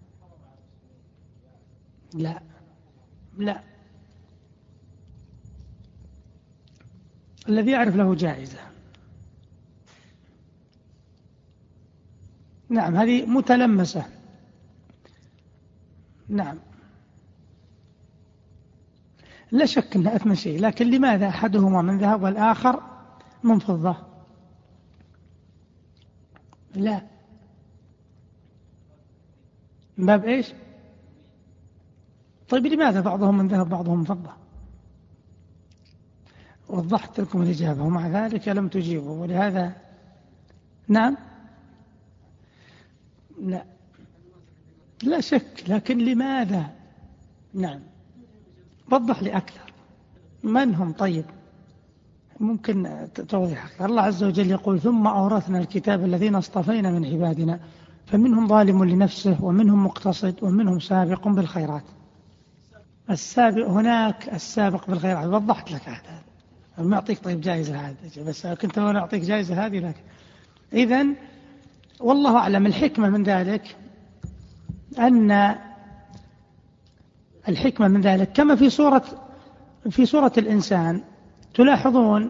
لا لا الذي يعرف له جائزة. نعم، هذه متلمسة. نعم، لا شك أنها أثنى شيء، لكن لماذا أحدهما من ذهب والآخر من فضة؟ لا، من باب إيش؟ طيب لماذا بعضهم من ذهب بعضهم من فضة؟ وضحت لكم الإجابة ومع ذلك لم تجيبوا، ولهذا نعم لا لا شك، لكن لماذا؟ نعم، وضح لي أكثر. من هم؟ طيب ممكن توضيح أكثر. الله عز وجل يقول: ثم أورثنا الكتاب الذين اصطفينا من عبادنا فمنهم ظالم لنفسه ومنهم مقتصد ومنهم سابق بالخيرات. السابق هناك السابق بالخيرات، وضحت لك هذا. ما أعطيك طيب جائزة هذه، بس كنت أنا أعطيك جائزة هذه لك. إذن والله أعلم الحكمة من ذلك، أن الحكمة من ذلك كما في سورة في سورة الإنسان تلاحظون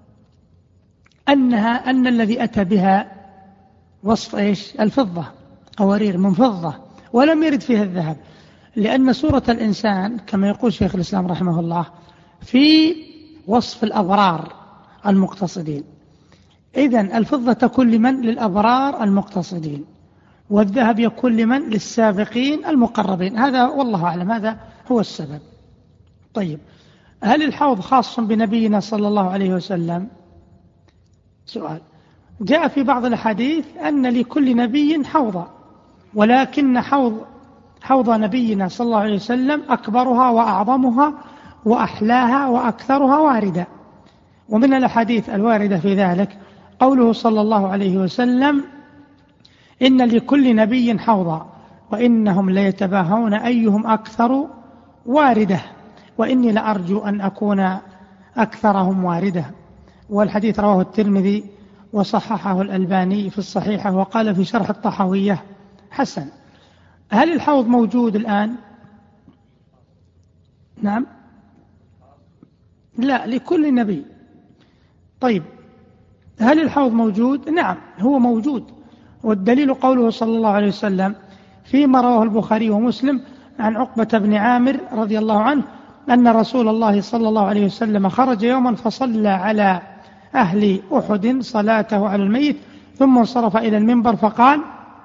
أنها أن الذي أتى بها وصف إيش؟ الفضة، قوارير من فضة، ولم يرد فيها الذهب، لأن سورة الإنسان كما يقول شيخ الإسلام رحمه الله في وصف الأبرار المقتصدين. إذن الفضة تكون لمن؟ للأبرار المقتصدين، والذهب يكون لمن؟ للسابقين المقربين. هذا والله أعلم، هذا هو السبب. طيب، هل الحوض خاص بنبينا صلى الله عليه وسلم؟ سؤال. جاء في بعض الحديث أن لكل نبي حوضا، ولكن حوض حوض نبينا صلى الله عليه وسلم أكبرها وأعظمها وأحلاها وأكثرها واردا. ومن الأحاديث الواردة في ذلك قوله صلى الله عليه وسلم: إن لكل نبي حوضا وإنهم ليتباهون أيهم أكثر واردة وإني لأرجو أن أكون أكثرهم واردة. والحديث رواه الترمذي وصححه الألباني في الصحيحة، وقال في شرح الطحاوية حسن. هل الحوض موجود الآن؟ نعم، لا، لكل نبي. طيب، هل الحوض موجود؟ نعم، هو موجود، والدليل قوله صلى الله عليه وسلم فيما رواه البخاري ومسلم عن عقبة بن عامر رضي الله عنه أن رسول الله صلى الله عليه وسلم خرج يوما فصلى على أهل أحد صلاته على الميت، ثم انصرف إلى المنبر فقال: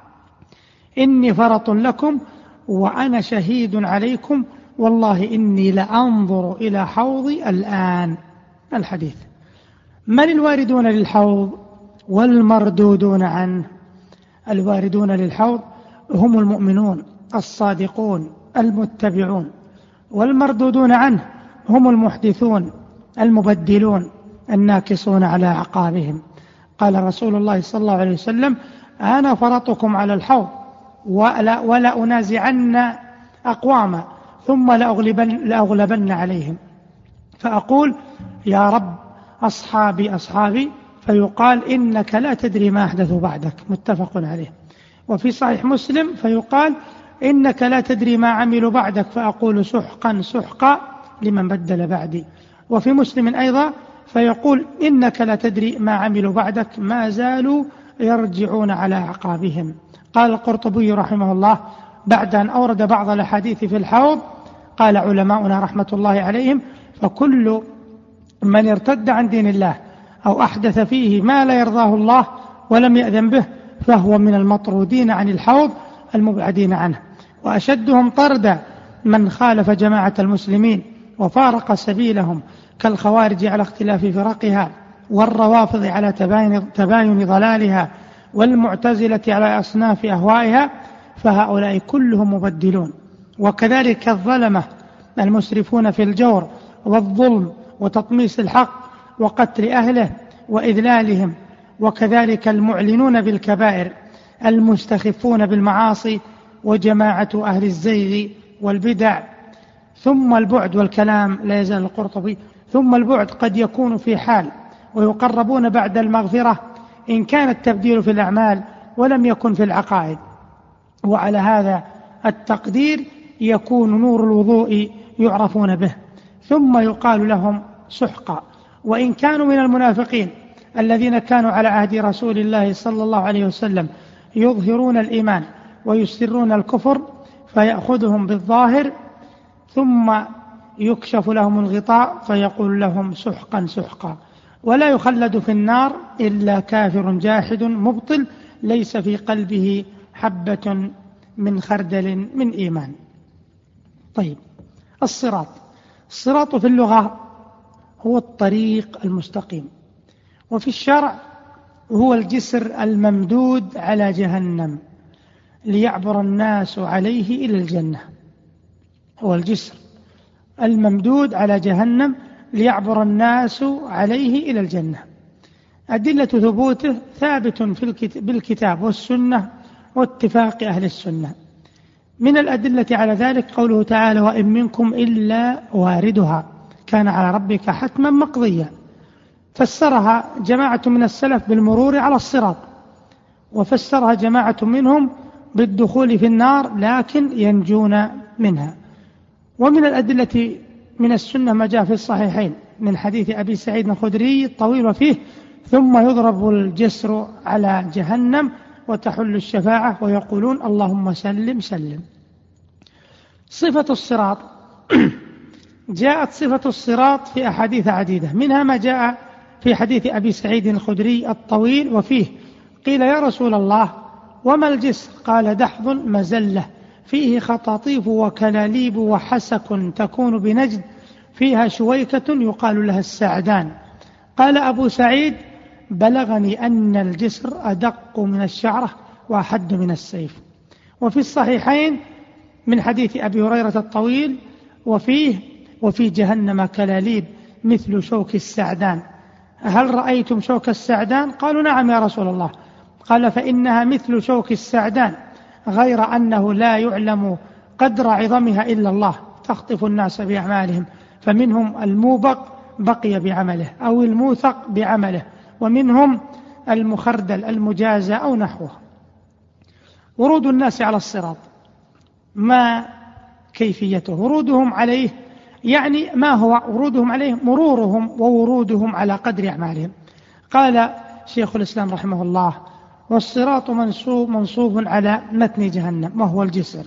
إني فرط لكم وأنا شهيد عليكم، والله إني لأنظر إلى حوضي الآن. الحديث. من الواردون للحوض والمردودون عنه؟ الواردون للحوض هم المؤمنون الصادقون المتبعون، والمردودون عنه هم المحدثون المبدلون الناكصون على أعقابهم. قال رسول الله صلى الله عليه وسلم: أنا فرطكم على الحوض ولا, ولا أنازعن أقواما ثم لأغلبن, لأغلبن عليهم، فأقول: يا رب أصحابي أصحابي، فيقال: إنك لا تدري ما أحدثوا بعدك. متفق عليه. وفي صحيح مسلم فيقال: إنك لا تدري ما عملوا بعدك، فأقول: سحقا سحقا لمن بدل بعدي. وفي مسلم أيضا فيقول: إنك لا تدري ما عملوا بعدك، ما زالوا يرجعون على أعقابهم. قال القرطبي رحمه الله بعد أن أورد بعض الأحاديث في الحوض: قال علماؤنا رحمة الله عليهم: فكل من ارتد عن دين الله أو أحدث فيه ما لا يرضاه الله ولم يأذن به فهو من المطرودين عن الحوض المبعدين عنه. وأشدهم طردا من خالف جماعة المسلمين وفارق سبيلهم كالخوارج على اختلاف فرقها، والروافض على تباين, تباين ضلالها، والمعتزلة على أصناف أهوائها، فهؤلاء كلهم مبدلون. وكذلك الظلمة المسرفون في الجور والظلم وتطميس الحق وقتل أهله وإذلالهم، وكذلك المعلنون بالكبائر المستخفون بالمعاصي وجماعة أهل الزيغ والبدع. ثم البعد، والكلام لا يزال القرطبي: ثم البعد قد يكون في حال ويقربون بعد المغفرة إن كان التبديل في الأعمال ولم يكن في العقائد، وعلى هذا التقدير يكون نور الوضوء يعرفون به، ثم يقال لهم سحقا. وإن كانوا من المنافقين الذين كانوا على عهد رسول الله صلى الله عليه وسلم يظهرون الإيمان ويسرون الكفر، فيأخذهم بالظاهر ثم يكشف لهم الغطاء فيقول لهم سحقا سحقا. ولا يخلد في النار إلا كافر جاحد مبطل ليس في قلبه حبة من خردل من إيمان. طيب، الصراط. الصراط في اللغة هو الطريق المستقيم، وفي الشرع هو الجسر الممدود على جهنم ليعبر الناس عليه إلى الجنة. هو الجسر الممدود على جهنم ليعبر الناس عليه إلى الجنة. أدلة ثبوته ثابت في بالكتاب والسنة واتفاق أهل السنة. من الأدلة على ذلك قوله تعالى: وإن منكم إلا واردها كان على ربك حتما مقضيا. فسرها جماعة من السلف بالمرور على الصراط، وفسرها جماعة منهم بالدخول في النار لكن ينجون منها. ومن الأدلة من السنة ما جاء في الصحيحين من حديث أبي سعيد الخدري الطويل وفيه: ثم يضرب الجسر على جهنم وتحل الشفاعة ويقولون اللهم سلم سلم. صفة الصراط جاءت صفة الصراط في أحاديث عديدة، منها ما جاء في حديث أبي سعيد الخدري الطويل وفيه: قيل يا رسول الله وما الجسر؟ قال: دحض مزلة فيه خطاطيف وكلاليب وحسك تكون بنجد فيها شويكة يقال لها السعدان. قال أبو سعيد: بلغني أن الجسر أدق من الشعرة وأحد من السيف. وفي الصحيحين من حديث أبي هريرة الطويل وفيه وفي جهنم كلاليب مثل شوك السعدان، هل رأيتم شوك السعدان؟ قالوا نعم يا رسول الله. قال فإنها مثل شوك السعدان غير أنه لا يعلم قدر عظمها إلا الله، تخطف الناس بأعمالهم، فمنهم الموبق بقي بعمله أو الموثق بعمله، ومنهم المخردل المجازى أو نحوه. ورود الناس على الصراط ما كيفيته؟ ورودهم عليه يعني ما هو ورودهم عليه؟ مرورهم وورودهم على قدر أعمالهم. قال شيخ الإسلام رحمه الله والصراط منصوب, منصوب على متن جهنم وهو الجسر،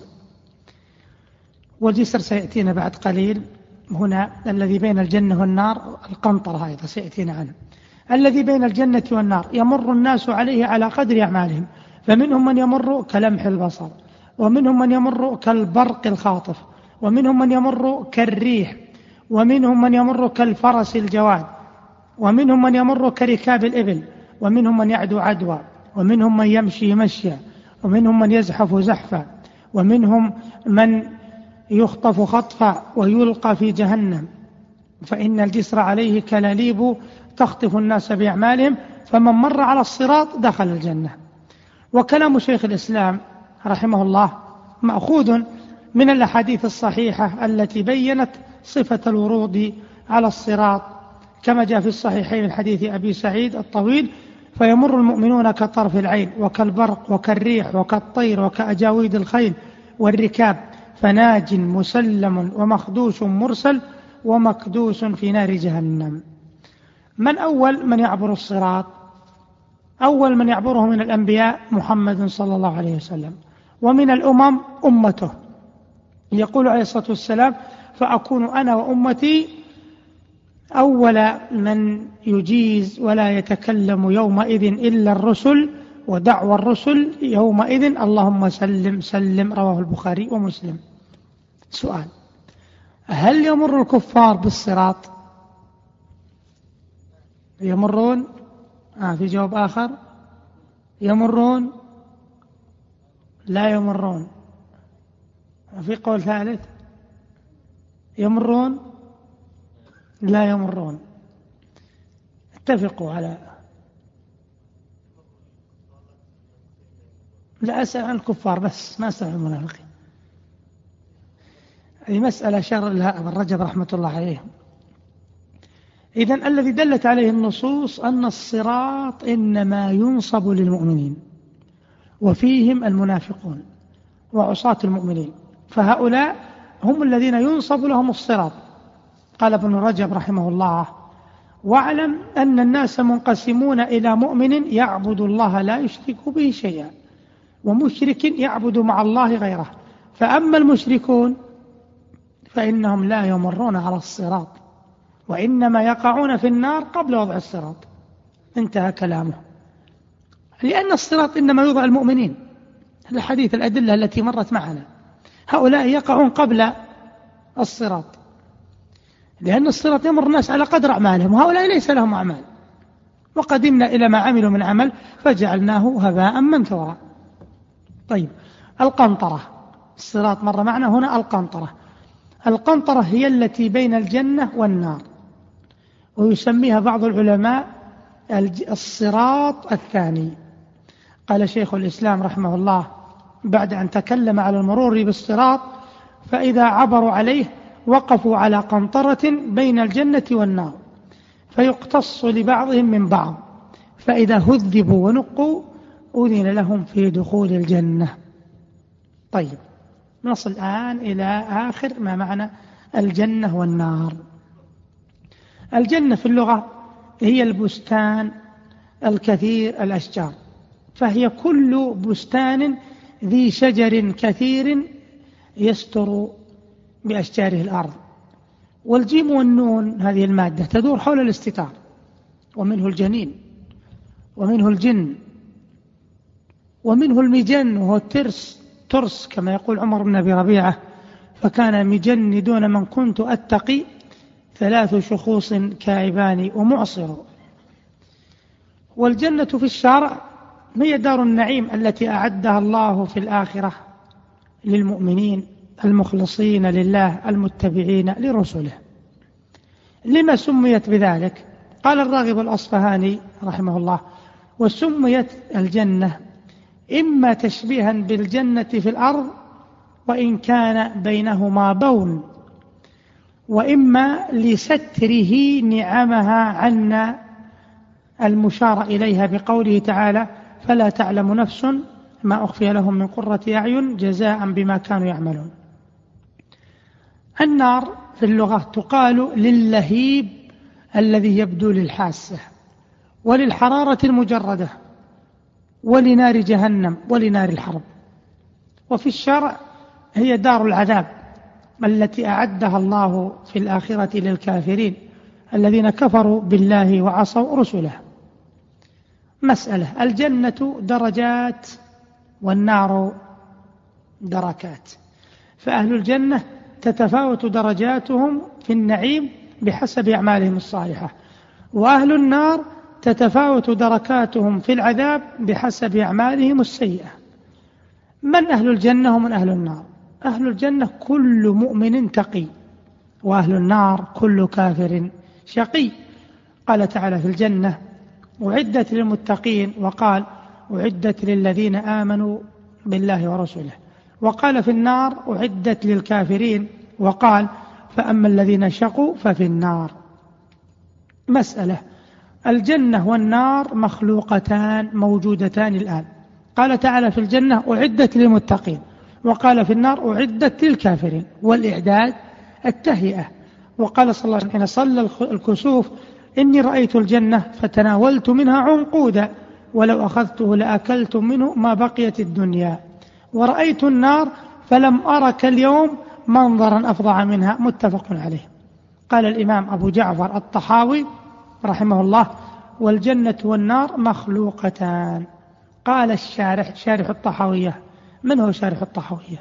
والجسر سيأتينا بعد قليل هنا الذي بين الجنة والنار، القنطرة أيضا سيأتينا عنه. الذي بين الجنة والنار يمر الناس عليه على قدر أعمالهم، فمنهم من يمر كلمح البصر، ومنهم من يمر كالبرق الخاطف، ومنهم من يمر كالريح، ومنهم من يمر كالفرس الجواد، ومنهم من يمر كركاب الإبل، ومنهم من يعدو عدوى، ومنهم من يمشي مشيا، ومنهم من يزحف زحفا، ومنهم من يخطف خطفا ويلقى في جهنم. فإن الجسر عليه كلاليب تخطف الناس بأعمالهم، فمن مر على الصراط دخل الجنة. وكلام شيخ الإسلام رحمه الله مأخوذ من الأحاديث الصحيحة التي بيّنت صفة الورود على الصراط، كما جاء في الصحيحين من حديث أبي سعيد الطويل فيمر المؤمنون كطرف العين وكالبرق وكالريح وكالطير وكأجاويد الخيل والركاب، فناج مسلم ومخدوش مرسل ومكدوس في نار جهنم. من أول من يعبر الصراط؟ أول من يعبره من الأنبياء محمد صلى الله عليه وسلم، ومن الأمم أمته. يقول عليه الصلاة والسلام فأكون أنا وأمتي أول من يجيز ولا يتكلم يومئذ إلا الرسل، ودعوى الرسل يومئذ اللهم سلم سلم، رواه البخاري ومسلم. سؤال: هل يمر الكفار بالصراط؟ يمرون؟ آه في جواب آخر: يمرون؟ لا يمرون. في قول ثالث: يمرون؟ لا يمرون. اتفقوا على لا أسأل عن الكفار بس، ما أسأل عن المنافقين. هذه مسألة شر لها ابن رجب رحمة الله عليه. إذن الذي دلت عليه النصوص أن الصراط إنما ينصب للمؤمنين، وفيهم المنافقون وعصاة المؤمنين، فهؤلاء هم الذين ينصب لهم الصراط. قال ابن رجب رحمه الله: واعلم أن الناس منقسمون إلى مؤمن يعبد الله لا يشرك به شيئا، ومشرك يعبد مع الله غيره، فأما المشركون فإنهم لا يمرون على الصراط، وإنما يقعون في النار قبل وضع الصراط. انتهى كلامه. لأن الصراط إنما يوضع المؤمنين، الحديث الأدلة التي مرت معنا، هؤلاء يقعون قبل الصراط، لأن الصراط يمر الناس على قدر أعمالهم، وهؤلاء ليس لهم أعمال، وقدمنا إلى ما عملوا من عمل فجعلناه هباء منثورا. طيب، القنطرة، الصراط مر معنا هنا. القنطرة القنطرة هي التي بين الجنة والنار، ويسميها بعض العلماء الصراط الثاني. قال شيخ الإسلام رحمه الله بعد أن تكلم على المرور بالصراط: فإذا عبروا عليه وقفوا على قنطرة بين الجنة والنار، فيقتص لبعضهم من بعض، فإذا هذبوا ونقوا أذن لهم في دخول الجنة. طيب، نصل الآن إلى آخر ما معنى الجنة والنار. الجنة في اللغة هي البستان الكثير الأشجار، فهي كل بستان ذي شجر كثير يستر بأشجاره الأرض. والجيم والنون هذه المادة تدور حول الاستتار، ومنه الجنين، ومنه الجن، ومنه المجن وهو الترس ترس كما يقول عمر بن أبي ربيعة: فكان مجن دون من كنت أتقي، ثلاث شخوص كائبان ومعصر. والجنة في الشرع هي دار النعيم التي أعدها الله في الآخرة للمؤمنين المخلصين لله المتبعين لرسله. لما سميت بذلك؟ قال الراغب الأصفهاني رحمه الله: وسميت الجنة إما تشبيها بالجنة في الأرض وإن كان بينهما بون، وإما لستره نعمها عنا المشار إليها بقوله تعالى: فلا تعلم نفس ما أخفي لهم من قرة أعين جزاء بما كانوا يعملون. النار في اللغة تقال للهيب الذي يبدو للحاسة، وللحرارة المجردة، ولنار جهنم، ولنار الحرب. وفي الشرع هي دار العذاب التي أعدها الله في الآخرة للكافرين الذين كفروا بالله وعصوا رسله. مسألة: الجنة درجات والنار دركات، فأهل الجنة تتفاوت درجاتهم في النعيم بحسب أعمالهم الصالحة، وأهل النار تتفاوت دركاتهم في العذاب بحسب أعمالهم السيئة. من أهل الجنة ومن أهل النار؟ أهل الجنة كل مؤمن تقي، وأهل النار كل كافر شقي. قال تعالى في الجنة: أعدت للمتقين، وقال: أعدت للذين آمنوا بالله ورسله. وقال في النار: أعدت للكافرين، وقال: فأما الذين شقوا ففي النار. مسألة: الجنة والنار مخلوقتان موجودتان الآن. قال تعالى في الجنة: أعدت للمتقين، وقال في النار: أعدت للكافرين. والإعداد التهيئة. وقال صلى الله عليه وسلم حين صلى الكسوف: إني رأيت الجنة فتناولت منها عنقودا، ولو أخذته لأكلت منه ما بقيت الدنيا، ورأيت النار فلم أرك اليوم منظرا أفظع منها. متفق عليه. قال الإمام أبو جعفر الطحاوي رحمه الله: والجنة والنار مخلوقتان. قال الشارح شارح الطحاوية. من هو شارح الطحاوية؟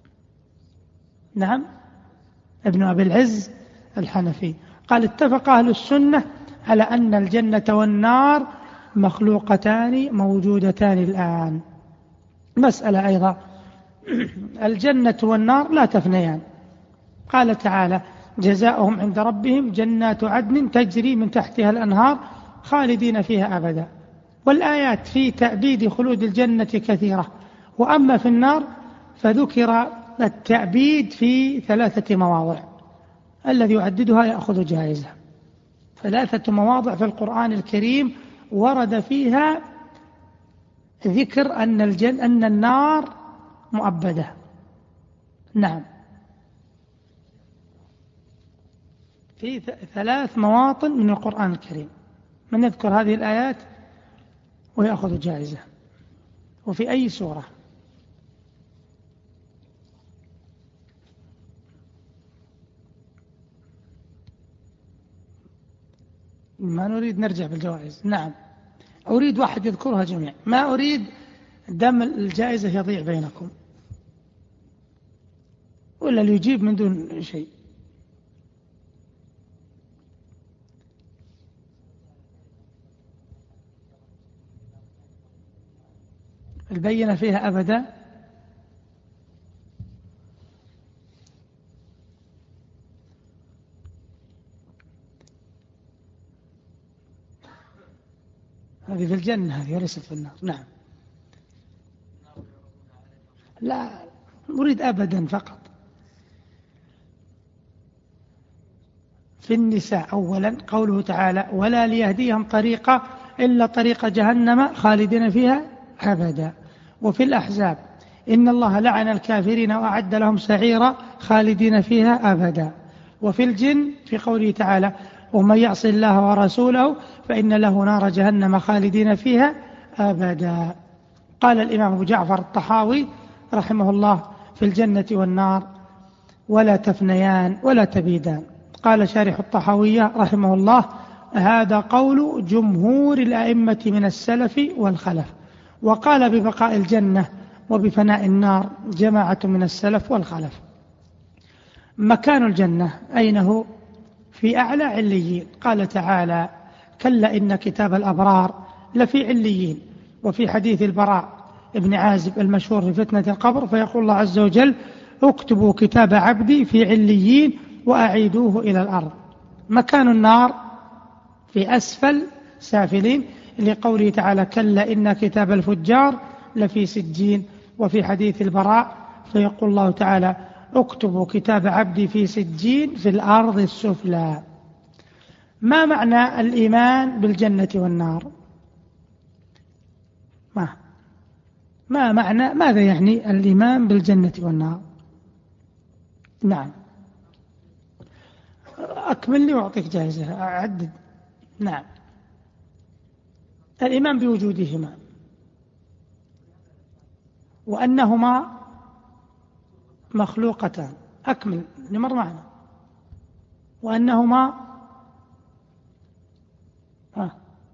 نعم، ابن أبي العز الحنفي. قال: اتفق أهل السنة على أن الجنة والنار مخلوقتان موجودتان الآن. مسألة أيضا: الجنة والنار لا تفنيان. قال تعالى: جزاؤهم عند ربهم جنات عدن تجري من تحتها الأنهار خالدين فيها أبدا. والآيات في تأبيد خلود الجنة كثيرة، وأما في النار فذكر التأبيد في ثلاثة مواضع، الذي يعددها يأخذ جائزة. ثلاثة مواضع في القرآن الكريم ورد فيها ذكر أن الجن أن النار مؤبدة. نعم، في ثلاث مواطن من القرآن الكريم. من يذكر هذه الآيات ويأخذ جائزة. وفي أي سورة؟ ما نريد نرجع بالجوائز. نعم، أريد واحد يذكرها جميع، ما أريد دم الجائزة يضيع بينكم، ولا اللي يجيب من دون شيء. البينة فيها أبدا. هذه في الجنة، هذه وليست في النار. نعم، لا أريد أبدا فقط. في النساء أولا قوله تعالى: ولا ليهديهم طريقة إلا طريق جهنم خالدين فيها أبدا. وفي الأحزاب: إن الله لعن الكافرين وأعد لهم سعيرا خالدين فيها أبدا. وفي الجن في قوله تعالى: ومن يعص الله ورسوله فإن له نار جهنم خالدين فيها أبدا. قال الإمام أبو جعفر الطحاوي رحمه الله في الجنة والنار ولا تفنيان ولا تبيدان. قال شارح الطحاوية رحمه الله: هذا قول جمهور الأئمة من السلف والخلف. وقال ببقاء الجنة وبفناء النار جماعة من السلف والخلف. مكان الجنة أين هو؟ في أعلى عليين. قال تعالى: كلا إن كتاب الأبرار لفي عليين. وفي حديث البراء ابن عازب المشهور في فتنة القبر فيقول الله عز وجل اكتبوا كتاب عبدي في عليين وأعيدوه إلى الأرض. مكان النار في أسفل سافلين، لقوله تعالى كلا إن كتاب الفجار لفي سجين. وفي حديث البراء فيقول الله تعالى اكتبوا كتاب عبدي في سجين في الأرض السفلى. ما معنى الإيمان بالجنة والنار؟ ما ما معنى ماذا يعني الإيمان بالجنة والنار؟ نعم، أكمل لي وأعطيك جائزة، أعدد. نعم، الإيمان بوجودهما وأنهما مخلوقتان. أكمل لمر معنا. وأنهما آه.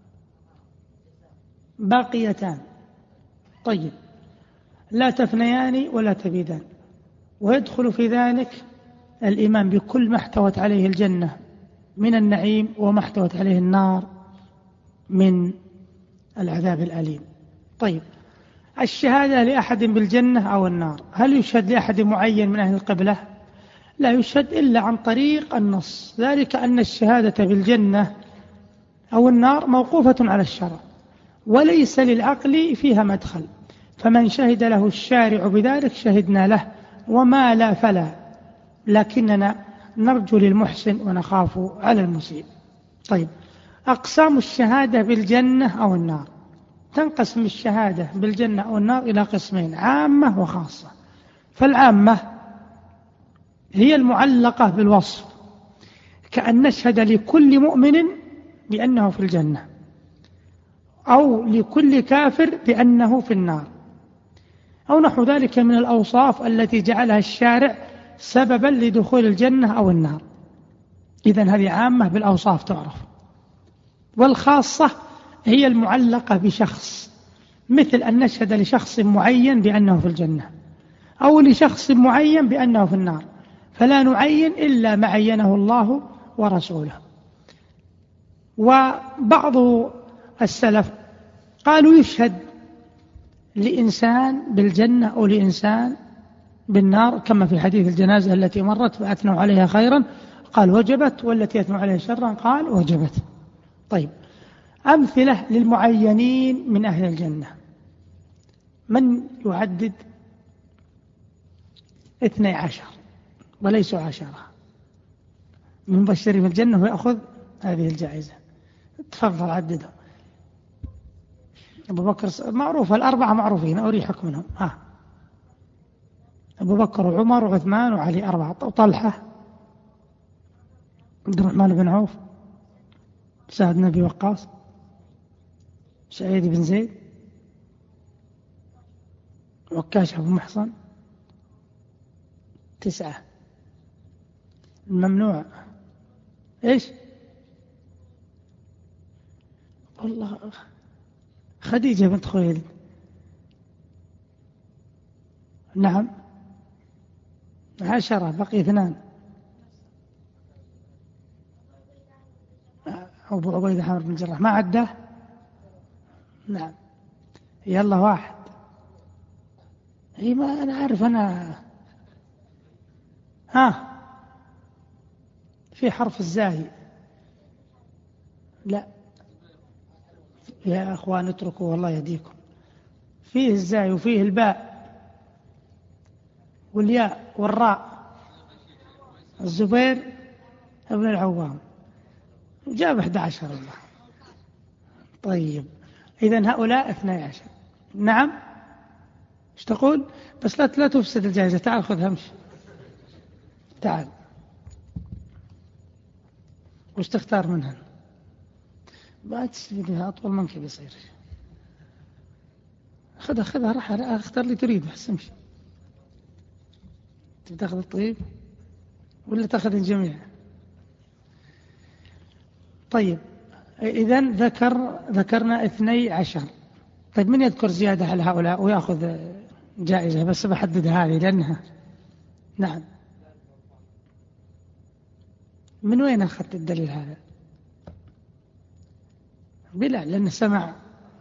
باقيتان. طيب، لا تفنيان ولا تبيدان. ويدخل في ذلك الإيمان بكل ما احتوت عليه الجنة من النعيم وما احتوت عليه النار من العذاب الأليم. طيب، الشهادة لأحد بالجنة أو النار، هل يشهد لأحد معين من أهل القبلة؟ لا يشهد إلا عن طريق النص، ذلك أن الشهادة بالجنة أو النار موقوفة على الشرع وليس للعقل فيها مدخل، فمن شهد له الشارع بذلك شهدنا له، وما لا فلا، لكننا نرجو للمحسن ونخاف على المسيء. طيب، أقسام الشهادة بالجنة أو النار. تنقسم الشهادة بالجنة أو النار إلى قسمين، عامة وخاصة. فالعامة هي المعلقة بالوصف، كأن نشهد لكل مؤمن بأنه في الجنة أو لكل كافر بأنه في النار، أو نحو ذلك من الأوصاف التي جعلها الشارع سببا لدخول الجنة أو النار. إذن هذه عامة بالأوصاف تعرف. والخاصة هي المعلقة بشخص، مثل أن نشهد لشخص معين بأنه في الجنة أو لشخص معين بأنه في النار، فلا نعين إلا ما عينه الله ورسوله. وبعض السلف قالوا يشهد لإنسان بالجنة أو لإنسان بالنار، كما في حديث الجنازة التي مرت فأثنوا عليها خيرا قال وجبت، والتي أثنوا عليها شرا قال وجبت. طيب، أمثلة للمعينين من أهل الجنة، من يعدد اثني عشر وليسوا عشرة من مبشرين في الجنة ويأخذ هذه الجائزة. تفضل عددهم. أبو بكر معروفة، الأربعة معروفين أريحك منهم. ها، أبو بكر وعمر وعثمان وعلي أربعة، وطلحة، عبد الرحمن بن عوف، سعد بن أبي وقاص، سعيد بن زيد، وكاشة بن محصن. تسعة. الممنوع إيش؟ والله خديجة بنت خويلد. نعم، عشرة، بقي اثنان. أبو عبيدة حامر بن الجراح ما عده. نعم، يلا واحد. اي ما أنا عارف أنا. ها، في حرف الزاي. لا يا أخوان اتركوا والله يهديكم. فيه الزاي وفيه الباء والياء والراء. الزبير ابن العوام جاب أحد عشر الله. طيب، إذن هؤلاء اثني عشر. نعم، ايش تقول؟ بس لا لا تفسد الجائزة. تعال خذها امشي. تعال، وش تختار منها؟ ما تستفيدها، أطول منك بيصير. خذها خذها، راح اختار لي تريد، بس امشي. تاخذ الطيب ولا تاخذ الجميع؟ طيب، إذن ذكر ذكرنا اثني عشر. طيب، من يذكر زيادة على هؤلاء ويأخذ جائزة؟ بس بحدد هذه لأنها. نعم، من وين أخذت الدليل هذا؟ بلا، لأنه سمع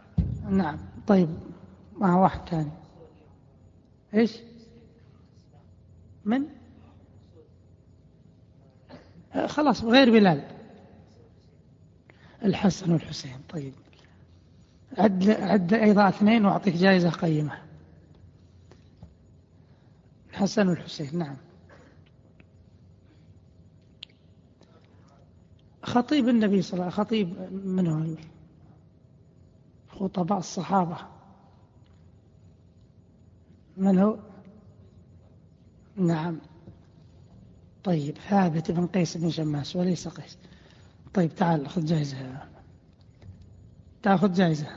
نعم. طيب مع واحد ثاني. إيش من آه خلاص غير بلال، الحسن والحسين. طيب عد عد أيضا اثنين وأعطيك جائزة قيمة. الحسن والحسين. نعم. خطيب النبي صلى الله عليه وسلم. خطيب منه خطباء الصحابة. من هو؟ نعم. طيب ثابت بن قيس بن شماس وليس قيس. طيب تعال خذ جائزة، تأخذ جائزة.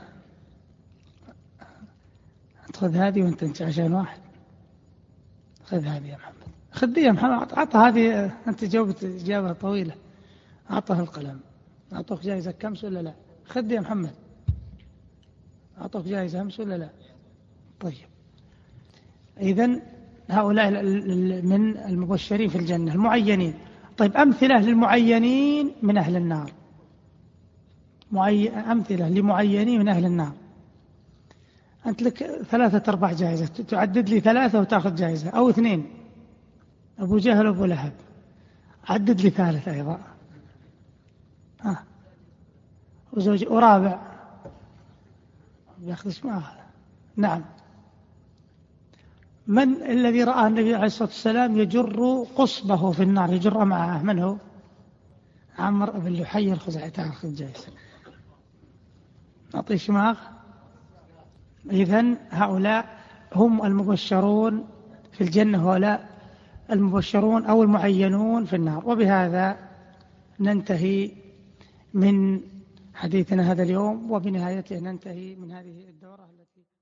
خذ هذه وانت انت عشان واحد. خذ هذه يا محمد، خذ دي يا محمد. أعطى هذه، أنت جاوبت إجابة طويلة. أعطاه القلم. أعطوك جائزة كمس ولا لا؟ خذ دي يا محمد. أعطوك جائزة أمس ولا لا؟ طيب إذن هؤلاء من المبشرين في الجنة المعينين. طيب أمثلة للمعينين من أهل النار. معي... أمثلة لمعينين من أهل النار. أنت لك ثلاثة أربع جائزة، تعدد لي ثلاثة وتأخذ جائزة، أو اثنين. أبو جهل وأبو لهب. عدد لي ثالث أيضا. ها. وزوج ورابع يأخذش معه. نعم. من الذي رأى النبي عليه الصلاة والسلام يجر قصبه في النار، يجر معه؟ من هو؟ عمرو بن لحي الخزاعي. تأخذ جائزة. أعطيش معه. إذن هؤلاء هم المبشرون في الجنة، هؤلاء المبشرون أو المعينون في النار. وبهذا ننتهي من حديثنا هذا اليوم، وبنهايته ننتهي من هذه الدورة التي